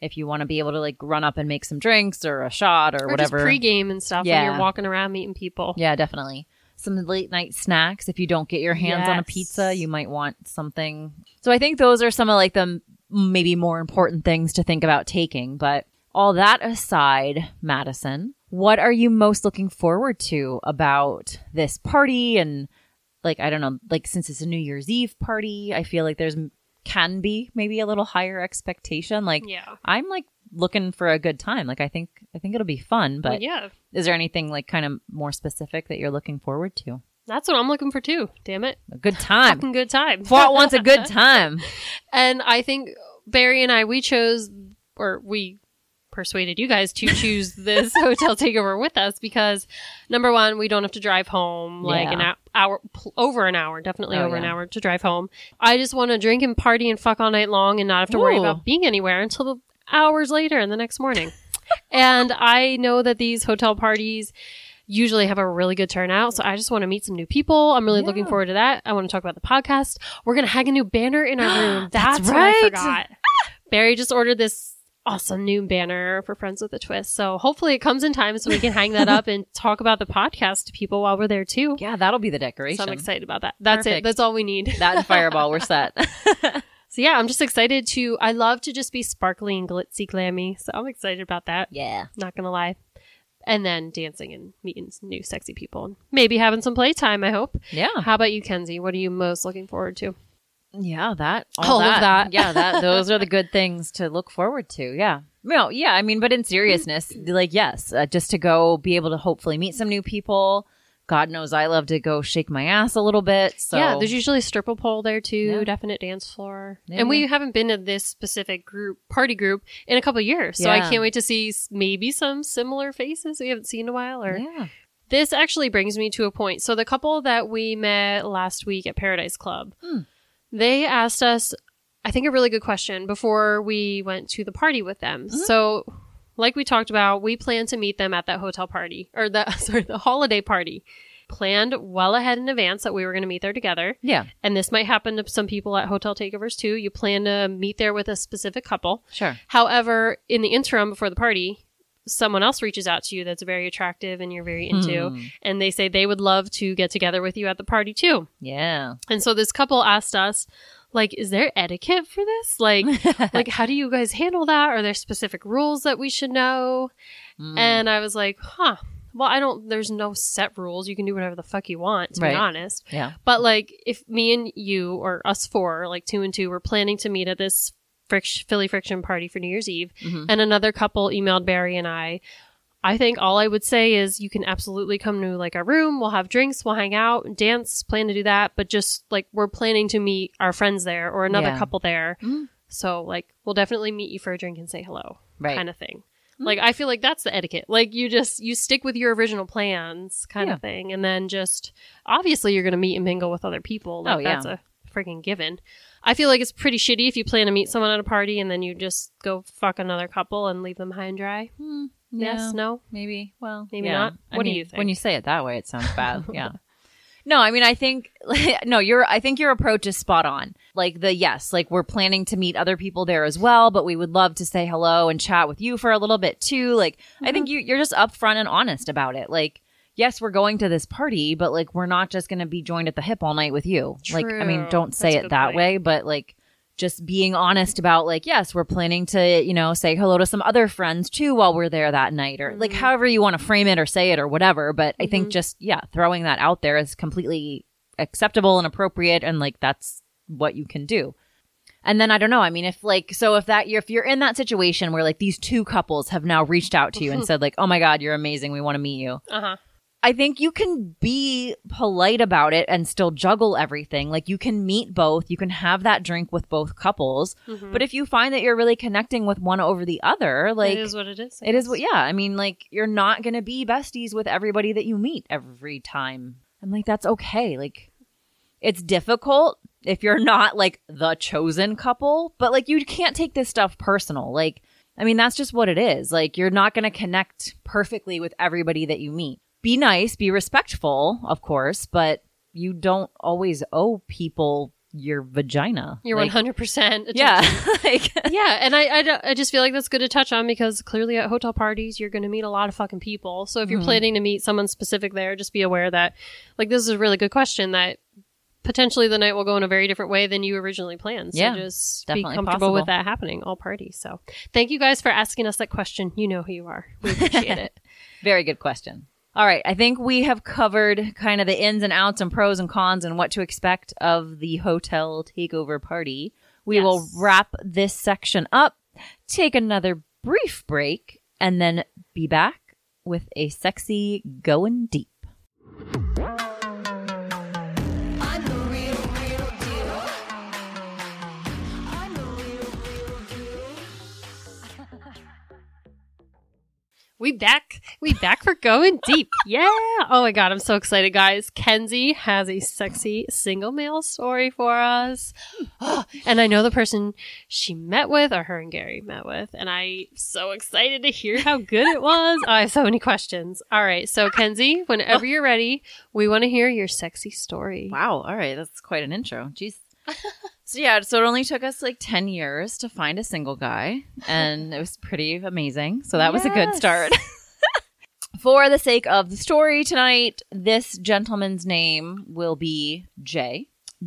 if you want to be able to like run up and make some drinks or a shot or, or whatever. Just pregame and stuff Yeah. when you're walking around meeting people. Yeah, definitely. Some late night snacks. If you don't get your hands Yes. on a pizza, you might want something. So I think those are some of like the maybe more important things to think about taking. But all that aside, Madison, what are you most looking forward to about this party? And like, I don't know, like since it's a New Year's Eve party, I feel like there's can be maybe a little higher expectation. Like Yeah. I'm like looking for a good time. Like I think I think it'll be fun. But Well, yeah. is there anything like kind of more specific that you're looking forward to? That's what I'm looking for too. Damn it. A good time. Fucking good time. Fought wants a good time. And I think Barry and I, we chose, or we persuaded you guys to choose this hotel takeover with us because number one, we don't have to drive home like Yeah. an hou- hour, pl- over an hour, definitely Oh, over an yeah. hour to drive home. I just want to drink and party and fuck all night long and not have to worry Ooh. about being anywhere until the hours later in the next morning. And I know that these hotel parties usually have a really good turnout. So I just want to meet some new people. I'm really Yeah. looking forward to that. I want to talk about the podcast. We're going to hang a new banner in our room. That's That's, right. what I forgot. Barry just ordered this awesome new banner for Friends with a Twist. So hopefully it comes in time so we can hang that up and talk about the podcast to people while we're there too. Yeah, that'll be the decoration. So I'm excited about that. That's Perfect. it. That's all we need. That and Fireball, we're set. So yeah, I'm just excited to, I love to just be sparkly and glitzy glammy. So I'm excited about that. Yeah. Not going to lie. And then dancing and meeting some new sexy people and maybe having some playtime, I hope. Yeah. How about you, Kenzie? What are you most looking forward to? Yeah, that. All, All of that. that. Yeah, that. Those are the good things to look forward to. Yeah. No, yeah. I mean, but in seriousness, like, yes, uh, just to go be able to hopefully meet some new people. God knows I love to go shake my ass a little bit. So Yeah, there's usually a stripper pole there too, Yeah. definite dance floor. Yeah. And we haven't been to this specific group, party group, in a couple of years. So I Yeah. can't wait to see s- maybe some similar faces we haven't seen in a while. Or Yeah. This actually brings me to a point. So the couple that we met last week at Paradise Club, Hmm. they asked us, I think, a really good question before we went to the party with them. Mm-hmm. So like we talked about, we plan to meet them at that hotel party or the, sorry, the holiday party. Planned well ahead in advance that we were going to meet there together. Yeah. And this might happen to some people at hotel takeovers too. You plan to meet there with a specific couple. Sure. However, in the interim before the party, someone else reaches out to you that's very attractive and you're very into, Hmm. and they say they would love to get together with you at the party too. Yeah. And so this couple asked us, like, is there etiquette for this? Like, like how do you guys handle that? Are there specific rules that we should know? Mm. And I was like, huh. Well, I don't, there's no set rules. You can do whatever the fuck you want, to Right. be honest. Yeah. But like, if me and you, or us four, like two and two, were planning to meet at this friction, Philly Friction party for New Year's Eve, Mhm. and another couple emailed Barry and I, I think all I would say is you can absolutely come to like our room. We'll have drinks, we'll hang out, dance, plan to do that. But just like, we're planning to meet our friends there or another Yeah. couple there. Mhm. So like, we'll definitely meet you for a drink and say hello, Right. kind of thing. Like, I feel like that's the etiquette. Like, you just, you stick with your original plans kind Yeah. of thing. And then just, obviously you're going to meet and mingle with other people. Like, Oh, yeah. that's a freaking given. I feel like it's pretty shitty if you plan to meet someone at a party and then you just go fuck another couple and leave them high and dry. Hmm. Yes? Yeah. No? Maybe. Well, Maybe yeah. not? I What do mean, you think? When you say it that way, it sounds bad. Yeah. No, I mean, I think, no, your, I think your approach is spot on. Like the, yes, like we're planning to meet other people there as well, but we would love to say hello and chat with you for a little bit too. Like, I think you, you're just upfront and honest about it. Like, yes, we're going to this party, but like, we're not just going to be joined at the hip all night with you. Like, I mean, True. don't say That's a it good that point. way, but like, just being honest about like, yes, we're planning to, you know, say hello to some other friends too while we're there that night, or like Mhm. however you want to frame it or say it or whatever. But I think Mhm. just, yeah, throwing that out there is completely acceptable and appropriate. And like, that's what you can do. And then I don't know. I mean, if like, so if that, you're, if you're in that situation where like these two couples have now reached out to you and said like, oh my God, you're amazing. We want to meet you. Uh-huh. I think you can be polite about it and still juggle everything. Like you can meet both. You can have that drink with both couples. Mhm. But if you find that you're really connecting with one over the other, like it is what it is. I it is guess. what, yeah. I mean, like you're not going to be besties with everybody that you meet every time. I'm like, that's okay. Like it's difficult if you're not like the chosen couple, but like you can't take this stuff personal. Like, I mean, that's just what it is. Like you're not going to connect perfectly with everybody that you meet. Be nice, be respectful, of course, but you don't always owe people your vagina. You're like, one hundred percent attention. Yeah. like, yeah, and I, I, I just feel like that's good to touch on because clearly at hotel parties, you're going to meet a lot of fucking people. So if you're Mhm. planning to meet someone specific there, just be aware that, like, this is a really good question that potentially the night will go in a very different way than you originally planned. So Yeah, just be definitely comfortable possible. with that happening, all parties. So thank you guys for asking us that question. You know who you are. We appreciate it. Very good question. All right. I think we have covered kind of the ins and outs and pros and cons and what to expect of the hotel takeover party. We Yes. will wrap this section up, take another brief break, and then be back with a sexy going deep. I'm the real, real deal. I'm the real, real deal. We back. We back for going deep. Yeah. Oh my God. I'm so excited, guys. Kenzie has a sexy single male story for us. And I know the person she met with or her and Gary met with. And I'm so excited to hear how good it was. Oh, I have so many questions. All right. So Kenzie, whenever you're ready, we want to hear your sexy story. Wow. All right. That's quite an intro. Jeez. So yeah, so it only took us like ten years to find a single guy, and it was pretty amazing. So that was a good Yes. start. For the sake of the story tonight, this gentleman's name will be Jay.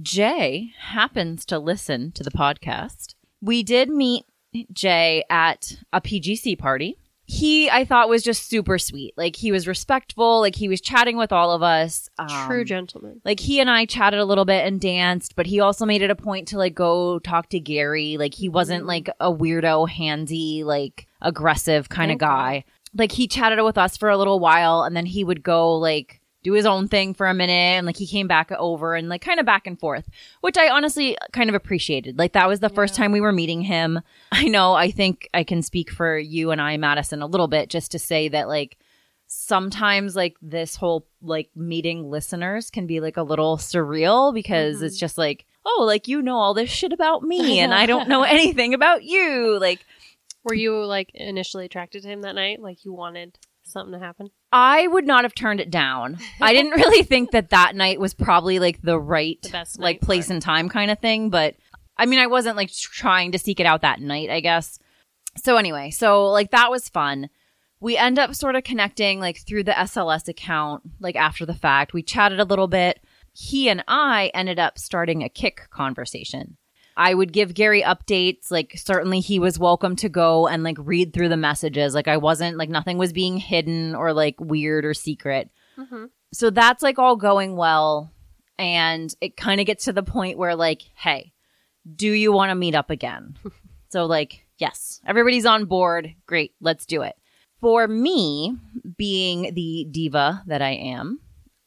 Jay happens to listen to the podcast. We did meet Jay at a P G C party. He, I thought, was just super sweet. Like, he was respectful. Like, he was chatting with all of us. Um, True gentleman. Like, he and I chatted a little bit and danced, but he also made it a point to, like, go talk to Gary. Like, he wasn't, Mm. like, a weirdo, handsy, like, aggressive kind of Okay. guy. Like, he chatted with us for a little while, and then he would go, like, do his own thing for a minute, and, like, he came back over and, like, kind of back and forth, which I honestly kind of appreciated. Like, that was the first Yeah. time we were meeting him. I know, I think I can speak for you and I, Madison, a little bit, just to say that, like, sometimes like this whole like meeting listeners can be like a little surreal because Mhm. it's just like, oh, like, you know all this shit about me and I don't know anything about you. Like, Were you like initially attracted to him that night? Like you wanted something to happen? I would not have turned it down. I didn't really think that that night was probably like the right The best like night place for it. and time kind of thing, but I mean, I wasn't like trying to seek it out that night, I guess. So anyway, so like that was fun. We end up sort of connecting like through the S L S account, like after the fact. We chatted a little bit. He and I ended up starting a Kik conversation. I would give Gary updates. Like, certainly he was welcome to go and like read through the messages. Like, I wasn't like nothing was being hidden or like weird or secret. Mm-hmm. So that's like all going well. And it kind of gets to the point where like, hey, do you want to meet up again? So like, yes, everybody's on board. Great. Let's do it. For me, being the diva that I am,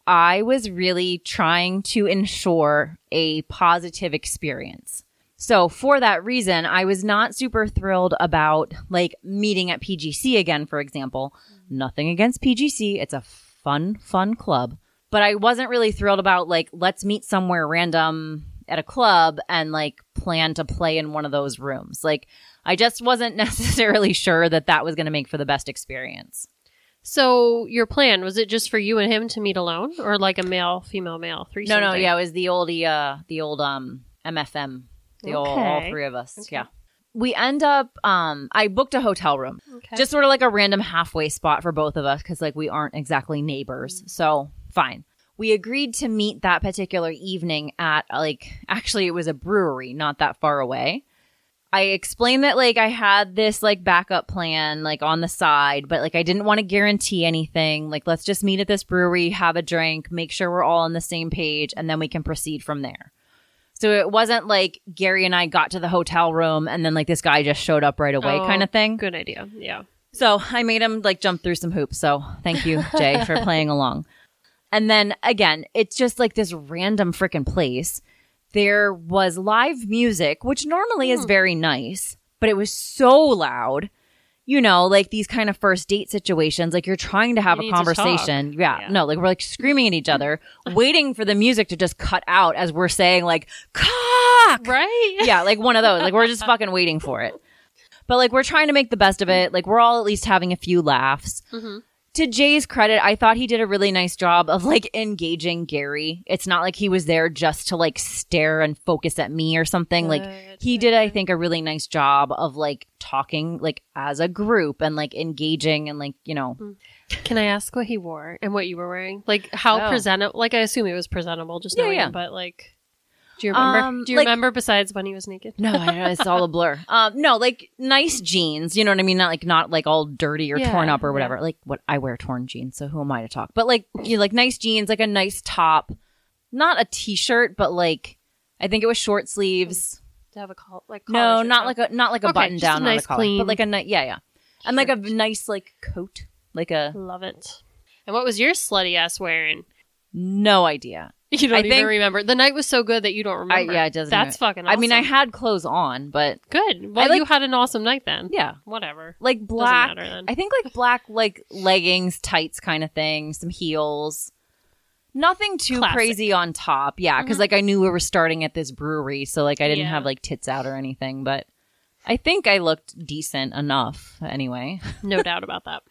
I was really trying to ensure a positive experience. So for that reason, I was not super thrilled about like meeting at P G C again, for example. Nothing against P G C. It's a fun, fun club. But I wasn't really thrilled about like, let's meet somewhere random at a club and like plan to play in one of those rooms. Like, I just wasn't necessarily sure that that was going to make for the best experience. So your plan, was it just for you and him to meet alone or like a male, female, male, threesome? No, no, thing? yeah, it was the oldie, uh, the old um M F M, the old all Okay. three of us. Okay. Yeah, we end up. Um, I booked a hotel room, Okay. just sort of like a random halfway spot for both of us because like we aren't exactly neighbors. So fine. We agreed to meet that particular evening at like actually it was a brewery not that far away. I explained that like I had this like backup plan like on the side, but like I didn't want to guarantee anything. Like, let's just meet at this brewery, have a drink, make sure we're all on the same page, and then we can proceed from there. So it wasn't like Gary and I got to the hotel room and then like this guy just showed up right away Oh, kind of thing. Good idea. Yeah. So I made him like jump through some hoops. So thank you, Jay, for playing along. And then again, it's just like this random freaking place. There was live music, which normally is very nice, but it was so loud. You know, like these kind of first date situations, like you're trying to have You a need to conversation. talk. Yeah, Yeah. no, like we're like screaming at each other, waiting for the music to just cut out as we're saying like, cock! Right? Yeah, like one of those. Like we're just fucking waiting for it. But like we're trying to make the best of it. Like we're all at least having a few laughs. Mm-hmm. to Jay's credit, I thought he did a really nice job of like engaging Gary. It's not like he was there just to like stare and focus at me or something. Like Good, he good, did, I good. think, a really nice job of like talking like as a group and like engaging and like, you know, Can I ask what he wore and what you were wearing? Like how Oh. presentable? Like I assume it was presentable, just Yeah, knowing yeah. him, but like, do you remember? Um, do you like- remember besides when he was naked? no, I know, it's all a blur. Um, no, like nice jeans, you know what I mean? Not like not like all dirty or Yeah, torn up or yeah. whatever. Like what I wear torn jeans, so who am I to talk? But like you know, like nice jeans, like a nice top, not a t-shirt, but like I think it was short sleeves. To have a call, like No, collar not shirt. like a not like a Okay, button just a down, nice, not a collar, clean but like a nice, yeah, yeah, and like a shirt. nice like coat, like a Love it. And what was your slutty ass wearing? no idea. You don't I even think- remember. The night was so good that you don't I, remember. yeah, it doesn't. That's even- fucking. I Awesome. mean, I had clothes on, but good. Well, I like- you had an awesome night then. yeah, Whatever. like black. matter then. I think like black like leggings, tights, kind of thing, some heels. Nothing too Classic. crazy on top, yeah, because Mhm. like I knew we were starting at this brewery, so like I didn't Yeah. have like tits out or anything, but I think I looked decent enough anyway. No doubt about that.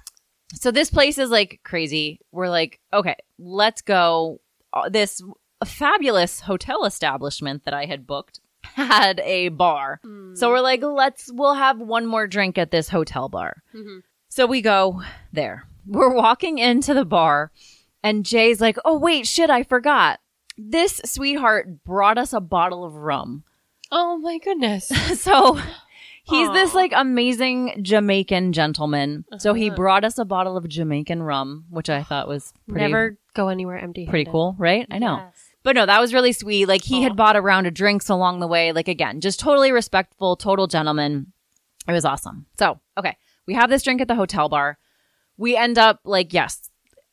So this place is like crazy. We're like, okay, let's go. Uh, This fabulous hotel establishment that I had booked had a bar. So we're like, let's, we'll have one more drink at this hotel bar. Mhm. So we go there. We're walking into the bar and Jay's like, oh, wait, shit, I forgot. This sweetheart brought us a bottle of rum. Oh my goodness. So he's Aw. this like amazing Jamaican gentleman. So he Uh-huh. brought us a bottle of Jamaican rum, which I thought was pretty, Never go anywhere empty. pretty cool, right? I know. Yes. But no, that was really sweet. Like he Aw. had bought a round of drinks along the way. Like again, just totally respectful, total gentleman. It was awesome. So, okay. We have this drink at the hotel bar. We end up like, yes,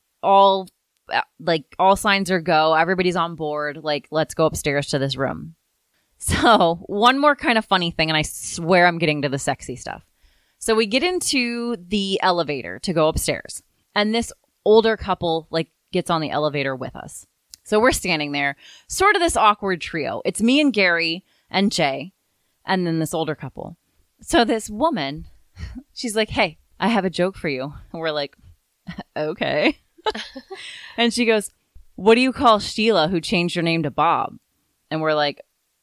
all uh, like all signs are go. Everybody's on board. Like, let's go upstairs to this room. So one more kind of funny thing, and I swear I'm getting to the sexy stuff. So we get into the elevator to go upstairs, and this older couple like gets on the elevator with us. So we're standing there, sort of this awkward trio. It's me and Gary and Jay, and then this older couple. So this woman, she's like, hey, I have a joke for you. And we're like, okay. And she goes, what do you call Sheila who changed her name to Bob? And we're like,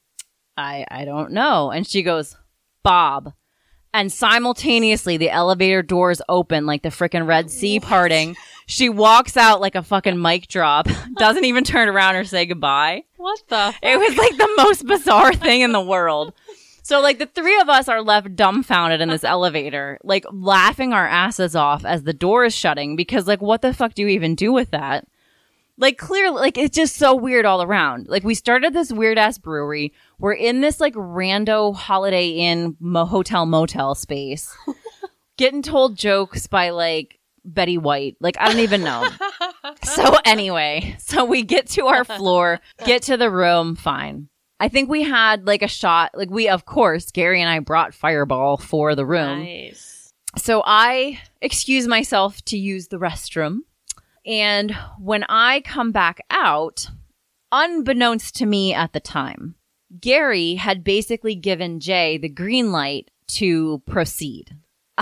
I I don't know. And she goes, Bob. And simultaneously, the elevator doors open like the frickin' Red Sea parting. She walks out like a fucking mic drop, doesn't even turn around or say goodbye. What the? It was like the most bizarre thing in the world. So like the three of us are left dumbfounded in this elevator, like laughing our asses off as the door is shutting because like what the fuck do you even do with that? Like clearly, like it's just so weird all around. Like we started this weird ass brewery. We're in this like rando Holiday Inn mo- hotel motel space, getting told jokes by like Betty White. Like I don't even know. So anyway, so we get to our floor, get to the room, fine. I think we had like a shot. Like we, of course, Gary and I brought Fireball for the room. Nice. So I excuse myself to use the restroom. And when I come back out, unbeknownst to me at the time, Gary had basically given Jay the green light to proceed.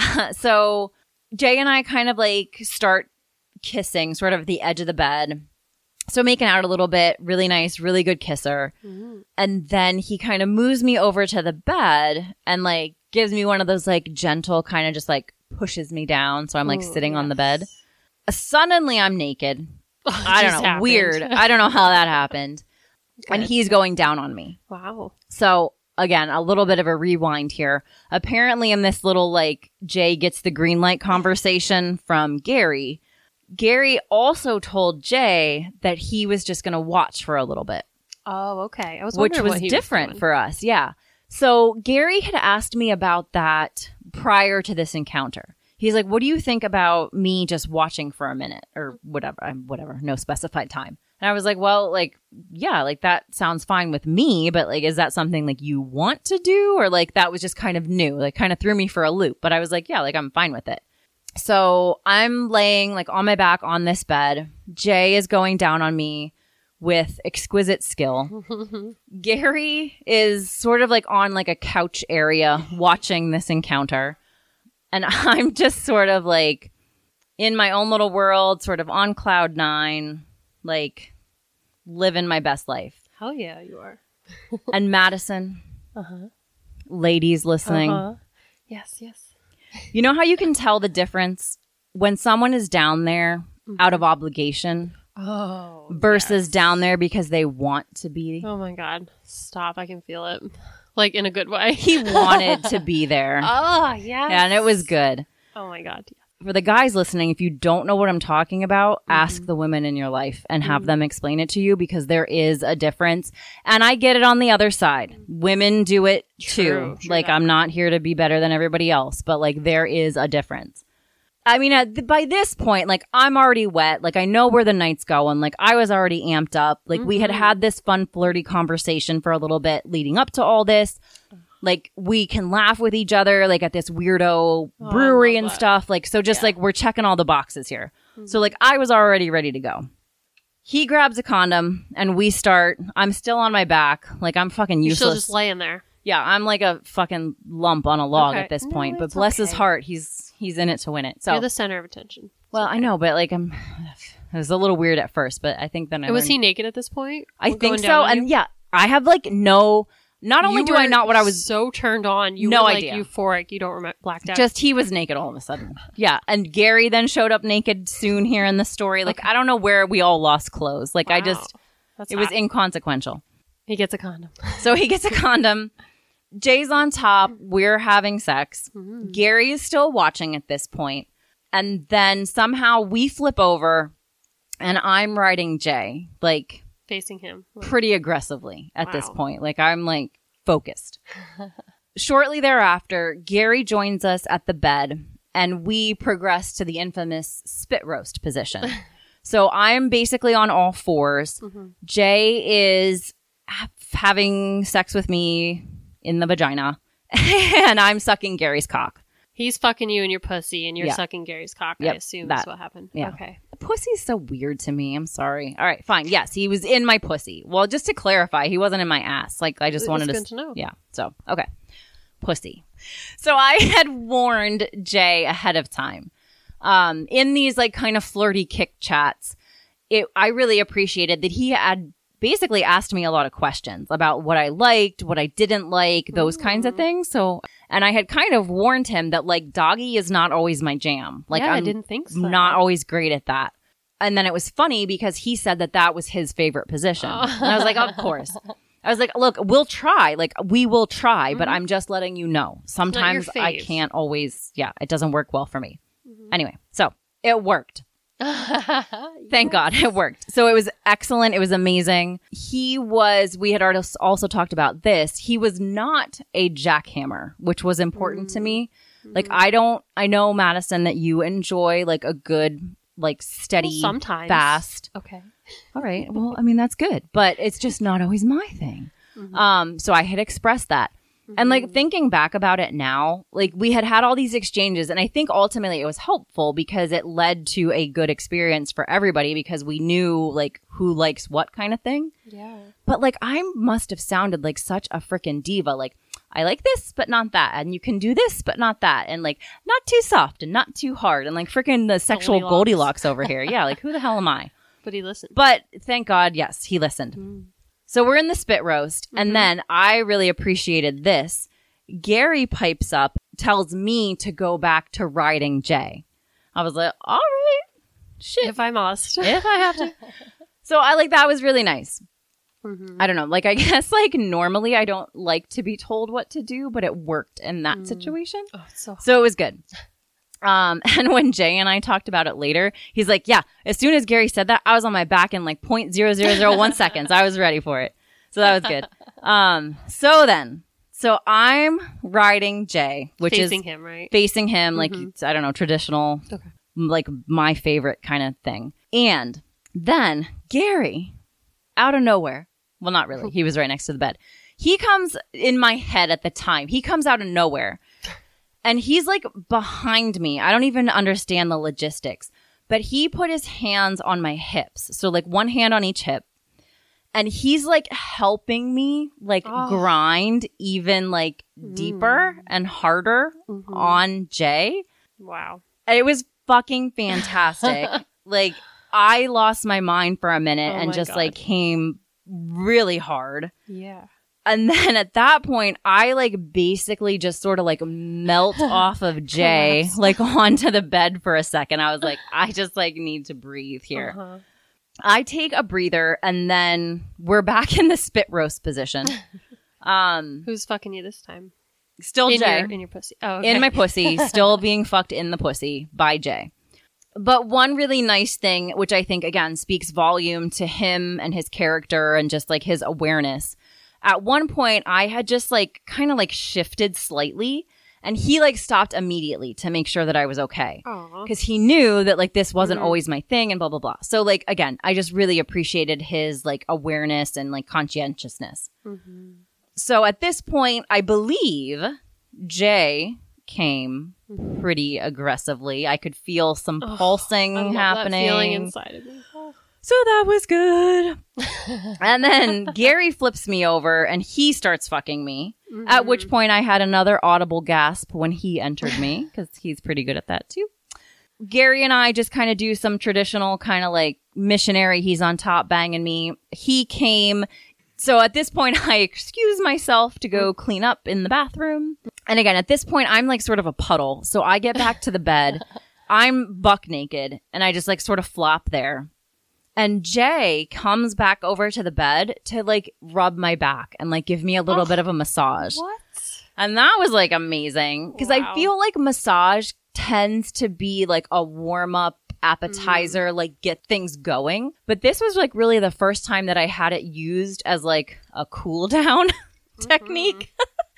So Jay and I kind of like start kissing sort of at the edge of the bed. So making out a little bit, really nice, really good kisser. Mhm. And then he kind of moves me over to the bed and like gives me one of those like gentle kind of just like pushes me down. So I'm like Ooh, sitting on the yes. bed. Suddenly I'm naked. I don't Just know. happened. Weird. I don't know how that happened. And Good. he's going down on me. Wow. So again, a little bit of a rewind here. Apparently in this little like Jay gets the green light conversation from Gary, Gary also told Jay that he was just going to watch for a little bit, Oh, okay. I was which wondering was what he different doing. for us. Yeah. So Gary had asked me about that prior to this encounter. He's like, what do you think about me just watching for a minute or whatever, um, whatever, no specified time. And I was like, well, like, yeah, like that sounds fine with me, but like, is that something like you want to do? Or like, that was just kind of new, like kind of threw me for a loop. But I was like, yeah, like I'm fine with it. So I'm laying like on my back on this bed. Jay is going down on me with exquisite skill. Gary is sort of like on like a couch area watching this encounter. And I'm just sort of like in my own little world, sort of on cloud nine, like living my best life. Hell yeah, you are. And Madison, Uh-huh. ladies listening, Uh-huh. Yes, yes. you know how you can tell the difference when someone is down there out of obligation Oh. versus yes. down there because they want to be. Oh my god. Stop. I can feel it. Like in a good way. He wanted to be there. Oh, yes. Yeah, and it was good. Oh my god. For the guys listening, if you don't know what I'm talking about, ask the women in your life and have them explain it to you because there is a difference. And I get it on the other side. Women do it True, too. true like, that. I'm not here to be better than everybody else, but like, there is a difference. I mean, at th- by this point, like, I'm already wet. Like, I know where the night's going. Like, I was already amped up. Like, we had had this fun, flirty conversation for a little bit leading up to all this. Like, we can laugh with each other, like, at this weirdo I brewery love and that. stuff. Like, so just, Yeah. like, we're checking all the boxes here. So, like, I was already ready to go. He grabs a condom, and we start. I'm still on my back. Like, I'm fucking You're still useless. just laying there. Yeah, I'm like a fucking lump on a log Okay. at this No, point. But it's bless his okay. heart, he's he's in it to win it. So, You're the center of attention. well, I know, but, like, I'm... It was a little weird at first, but I think then I And was learned- he naked at this point? I Or think going so. down on And you? yeah, I have, like, no... Not only You do I were not what I was... so turned on. You No were like idea. euphoric. You don't remember blacked out. Just he was naked all of a sudden. Yeah. And Gary then showed up naked soon here in the story. Like, I don't know where we all lost clothes. Like, I Wow. just, That's it was hot. inconsequential. He gets a condom. So he gets a condom. Jay's on top. We're having sex. Mm-hmm. Gary is still watching at this point. And then somehow we flip over and I'm riding Jay, like, Facing him. pretty aggressively at this Wow. point. Like, I'm like focused. Shortly thereafter, Gary joins us at the bed and we progress to the infamous spit roast position. So I'm basically on all fours. Jay is ha- having sex with me in the vagina and I'm sucking Gary's cock. He's fucking you in your pussy and you're Yeah. sucking Gary's cock, I Yep, assume that. is what happened. Yeah. Okay. Pussy's so weird to me. I'm sorry. All right, fine. Yes, he was in my pussy. Well, just to clarify, he wasn't in my ass. Like, I just It's wanted to. good to know. Yeah. So, okay. Pussy. So I had warned Jay ahead of time. Um, in these like kind of flirty kick chats, it I really appreciated that he had basically asked me a lot of questions about what I liked, what I didn't like, those kinds of things. So, and I had kind of warned him that like doggy is not always my jam. Like, Yeah, I I'm didn't think so. not always great at that. And then it was funny because he said that that was his favorite position. Oh. And I was like, of course. I was like, look, we'll try. Like, we will try, but I'm just letting you know. Sometimes I fave. can't always, yeah, it doesn't work well for me. Anyway, so it worked. Thank God it worked. So it was excellent. It was amazing. He was, we had already also talked about this. He was not a jackhammer, which was important to me. Like, I don't, I know, Madison, that you enjoy like a good, like steady, Well, sometimes. fast. Okay. All right. Well, I mean, that's good, but it's just not always my thing. Um, so I had expressed that. And like thinking back about it now, like we had had all these exchanges and I think ultimately it was helpful because it led to a good experience for everybody because we knew like who likes what kind of thing. Yeah. But like I must have sounded like such a freaking diva. Like I like this, but not that. And you can do this, but not that. And like not too soft and not too hard. And like freaking the sexual Goldilocks. Goldilocks over here. Yeah. Like who the hell am I? But he listened. But thank God, yes, he listened. So we're in the spit roast. And then I really appreciated this. Gary pipes up, tells me to go back to riding Jay. I was like, all right, shit, If I must. if I have to. So I like, that was really nice. I don't know. Like, I guess like normally I don't like to be told what to do, but it worked in that situation. Oh, it's so So it was good. Um, and when Jay and I talked about it later, he's like, yeah, as soon as Gary said that, I was on my back in like zero point zero zero zero one seconds. I was ready for it. So that was good. Um, so then, so I'm riding Jay, which facing is him, right? facing him, like, it's, I don't know, traditional, Okay. m- like my favorite kind of thing. And then Gary, out of nowhere, well, not really. He was right next to the bed. He comes in my head at the time. He comes out of nowhere. And he's like behind me. I don't even understand the logistics. But he put his hands on my hips. So like one hand on each hip. And he's like helping me like Oh. grind even like deeper and harder on Jay. Wow. And it was fucking fantastic. Like, I lost my mind for a minute Oh and my just God. like came really hard. Yeah. And then at that point, I like basically just sort of like melt off of Jay, Collapsed. like onto the bed for a second. I was like, I just like need to breathe here. Uh-huh. I take a breather and then we're back in the spit roast position. Um, Who's fucking you this time? still in Jay. your in your pussy. Oh, okay. In my pussy, still being fucked in the pussy by Jay. But one really nice thing, which I think, again, speaks volume to him and his character and just like his awareness. At one point, I had just like kind of like shifted slightly and he like stopped immediately to make sure that I was okay. Aw. Because he knew that like this wasn't Mhm. always my thing and blah, blah, blah. So like, again, I just really appreciated his like awareness and like conscientiousness. Mhm. So at this point, I believe Jay came pretty aggressively. I could feel some Oh, pulsing I love happening. that feeling inside of me. Oh. So that was good. And then Gary flips me over and he starts fucking me. At Mm-hmm. which point I had another audible gasp when he entered me because he's pretty good at that too. Gary and I just kind of do some traditional kind of like missionary. He's on top banging me. He came. So at this point, I excuse myself to go clean up in the bathroom. And again, at this point, I'm like sort of a puddle. So I get back to the bed. I'm buck naked and I just like sort of flop there. And Jay comes back over to the bed to like rub my back and like give me a little Oh. bit of a massage. What? And that was like amazing because I Wow. feel like massage tends to be like a warm up appetizer, like get things going. But this was like really the first time that I had it used as like a cool down technique,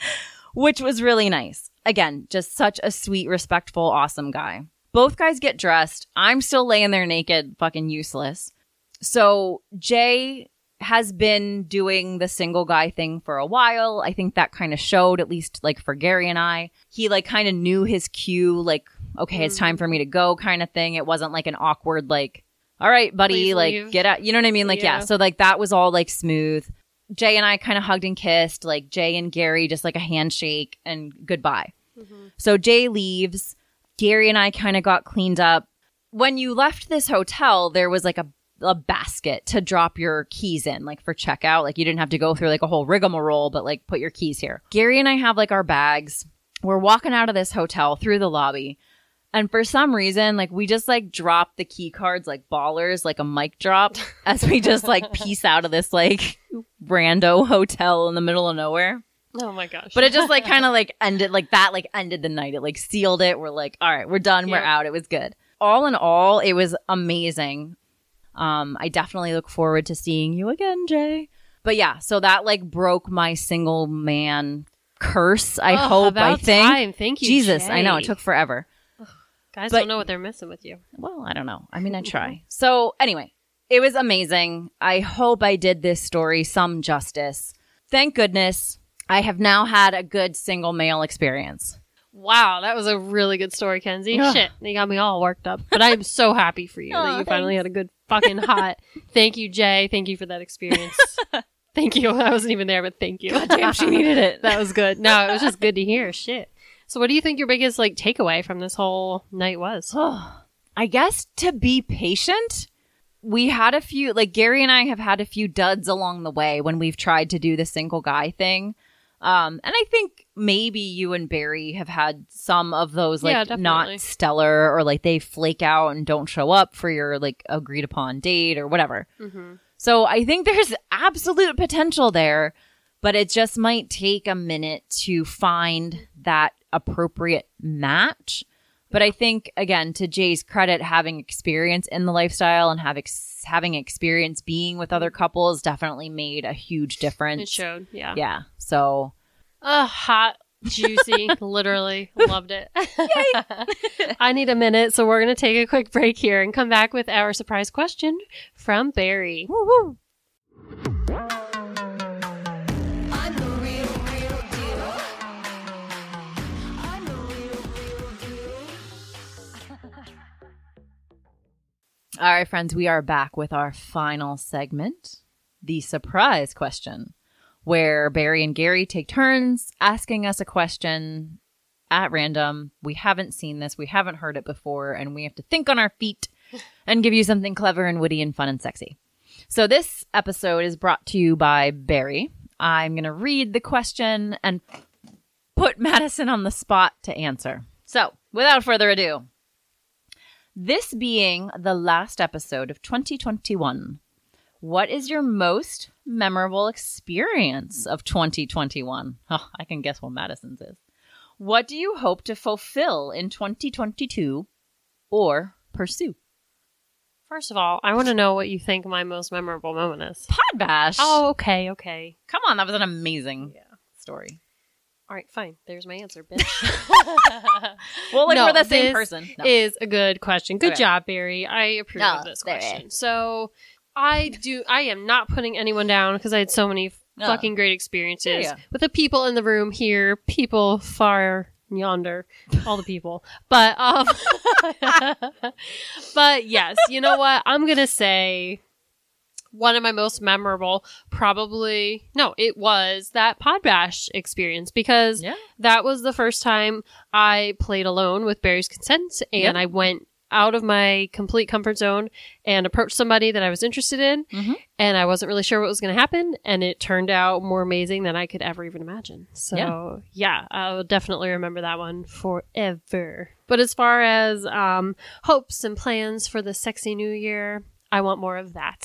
which was really nice. Again, just such a sweet, respectful, awesome guy. Both guys get dressed. I'm still laying there naked, fucking useless. So Jay has been doing the single guy thing for a while. I think that kind of showed, at least like for Gary and I. He like kind of knew his cue, like, okay, it's time for me to go kind of thing. It wasn't like an awkward, like, all right, buddy, Please like leave. get out. You know what I mean? Like, yeah. Yeah. So like that was all like smooth. Jay and I kind of hugged and kissed, like Jay and Gary, just like a handshake and goodbye. So Jay leaves. Gary and I kind of got cleaned up. When you left this hotel, there was like a a basket to drop your keys in, like for checkout. Like you didn't have to go through like a whole rigmarole, but like put your keys here. Gary and I have like our bags. We're walking out of this hotel through the lobby. And for some reason, like we just like drop the key cards like ballers, like a mic drop as we just like piece out of this like rando hotel in the middle of nowhere. Oh my gosh. But it just like kind of like ended like that, like ended the night. It like sealed it. We're like, all right, we're done. We're Yeah. out. It was good. All in all, it was amazing. Um, I definitely look forward to seeing you again, Jay. But yeah, so that like broke my single man curse. I Oh, hope, I about think. time. Thank you, Jesus, I know it Jay. took forever. Guys but- don't know what they're missing with you. Well, I don't know. I mean, I try. So anyway, it was amazing. I hope I did this story some justice. Thank goodness I have now had a good single male experience. Wow, that was a really good story, Kenzie. Ugh. Shit, you got me all worked up. But I'm so happy for you Aw, that you finally thanks. had a good fucking hot. Thank you, Jay. Thank you for that experience. Thank you. I wasn't even there, but thank you. Damn, she needed it. That was good. No, it was just good to hear. Shit. So what do you think your biggest like takeaway from this whole night was? I guess to be patient. We had a few, like Gary and I have had a few duds along the way when we've tried to do the single guy thing. Um, and I think maybe you and Barry have had some of those, like Yeah, definitely. not stellar or like they flake out and don't show up for your like agreed upon date or whatever. Mm-hmm. So I think there's absolute potential there, but it just might take a minute to find that appropriate match. But I think, again, to Jay's credit, having experience in the lifestyle and have ex- having experience being with other couples definitely made a huge difference. It showed. Yeah. Yeah. So Oh, hot, juicy, literally loved it. I need a minute, so we're going to take a quick break here and come back with our surprise question from Barry. woo woo. I'm the real, real deal. I'm the real, real deal. All right, friends, we are back with our final segment, the surprise question, where Barry and Gary take turns asking us a question at random. We haven't seen this. We haven't heard it before. And we have to think on our feet and give you something clever and witty and fun and sexy. So this episode is brought to you by Barry. I'm going to read the question and put Madison on the spot to answer. So without further ado, this being the last episode of twenty twenty-one, what is your most memorable experience of twenty twenty-one? Oh, I can guess what Madison's is. What do you hope to fulfill in twenty twenty-two or pursue? First of all, I want to know what you think my most memorable moment is. Pod Bash. Oh, okay, okay. Come on. That was an amazing Yeah. story. All right, fine. There's my answer, bitch. Well, like No, we're the same this person. No. Is a good question. Good Okay. job, Barry. I approve No, of this there. question. So, I do. I am not putting anyone down because I had so many No. fucking great experiences Yeah, yeah. with the people in the room here, people far yonder, all the people. But um, but yes, you know what? I'm gonna say one of my most memorable, probably no, it was that Pod Bash experience because Yeah. that was the first time I played alone with Barry's consent, and Yep. I went out of my complete comfort zone and approached somebody that I was interested in, Mhm. and I wasn't really sure what was going to happen, and it turned out more amazing than I could ever even imagine. So Yeah. yeah, I'll definitely remember that one forever. But as far as um, hopes and plans for the sexy new year, I want more of that.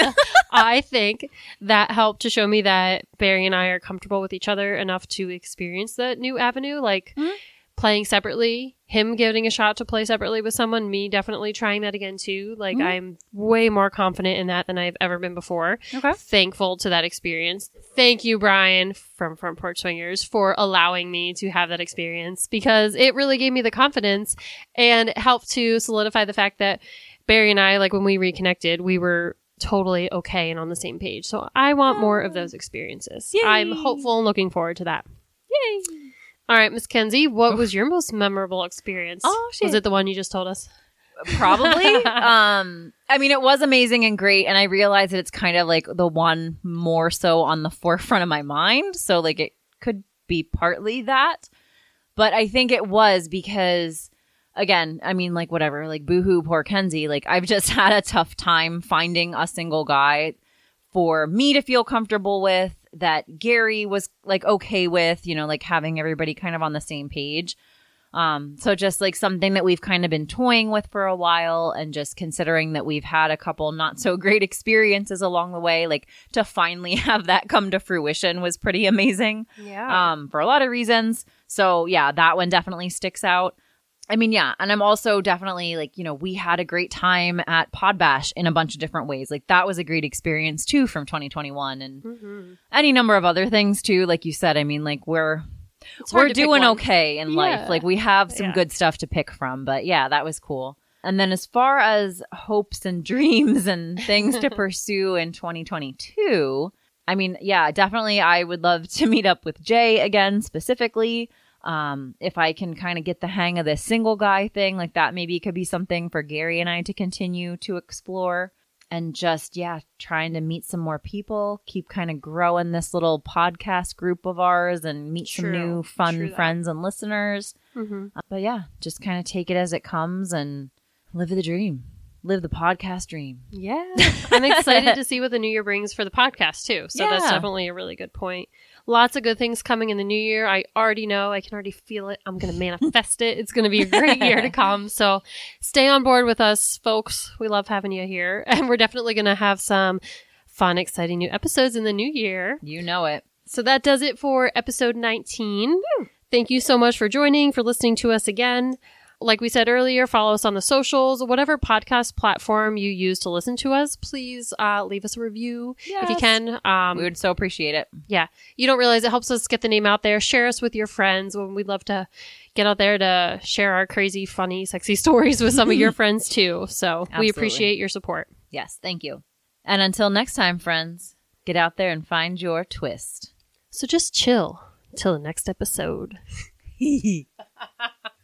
I think that helped to show me that Barry and I are comfortable with each other enough to experience that new avenue, like Mhm. playing separately, him giving a shot to play separately with someone, me definitely trying that again too. Like Mhm. I'm way more confident in that than I've ever been before. Okay. Thankful to that experience. Thank you, Brian from Front Porch Swingers, for allowing me to have that experience because it really gave me the confidence and helped to solidify the fact that Barry and I, like when we reconnected, we were totally okay and on the same page. So I want more of those experiences. Yay. I'm hopeful and looking forward to that. Yay. All right, Miss Kenzie, what was your most memorable experience? Oh, shit. Was it the one you just told us? Probably. um, I mean, it was amazing and great. And I realized that it's kind of like the one more so on the forefront of my mind. So like it could be partly that, but I think it was because again, I mean, like whatever, like boohoo, poor Kenzie. Like I've just had a tough time finding a single guy for me to feel comfortable with that Gary was like okay with, you know, like having everybody kind of on the same page. Um, so just like something that we've kind of been toying with for a while and just considering that we've had a couple not so great experiences along the way, like to finally have that come to fruition was pretty amazing. Yeah. Um, for a lot of reasons. So yeah, that one definitely sticks out. I mean, yeah. And I'm also definitely like, you know, we had a great time at Pod Bash in a bunch of different ways. Like that was a great experience too from twenty twenty-one and Mm-hmm. any number of other things too. Like you said, I mean, like we're, It's hard we're to pick doing one. okay in Yeah. life. Like we have some Yeah. good stuff to pick from, but yeah, that was cool. And then as far as hopes and dreams and things to pursue in twenty twenty-two, I mean, yeah, definitely I would love to meet up with Jay again specifically. Um, if I can kind of get the hang of this single guy thing, like that maybe could be something for Gary and I to continue to explore. And just, yeah, trying to meet some more people, keep kind of growing this little podcast group of ours and meet some True. new fun True that. friends and listeners. Mm-hmm. Uh, but yeah, just kind of take it as it comes and live the dream. Live the podcast dream. Yeah. I'm excited to see what the new year brings for the podcast too. So that's Yeah. definitely a really good point. Lots of good things coming in the new year. I already know. I can already feel it. I'm going to manifest it. It's going to be a great year to come. So stay on board with us, folks. We love having you here. And we're definitely going to have some fun, exciting new episodes in the new year. You know it. So that does it for episode nineteen. Thank you so much for joining, for listening to us again. Like we said earlier, follow us on the socials, whatever podcast platform you use to listen to us. Please uh, leave us a review if you Yes. can. Um, We would so appreciate it. yeah, you don't realize it helps us get the name out there. Share us with your friends. When we'd love to get out there to share our crazy, funny, sexy stories with some of your friends too. So we Absolutely. appreciate your support. Yes, thank you. And until next time, friends, get out there and find your twist. So just chill till the next episode.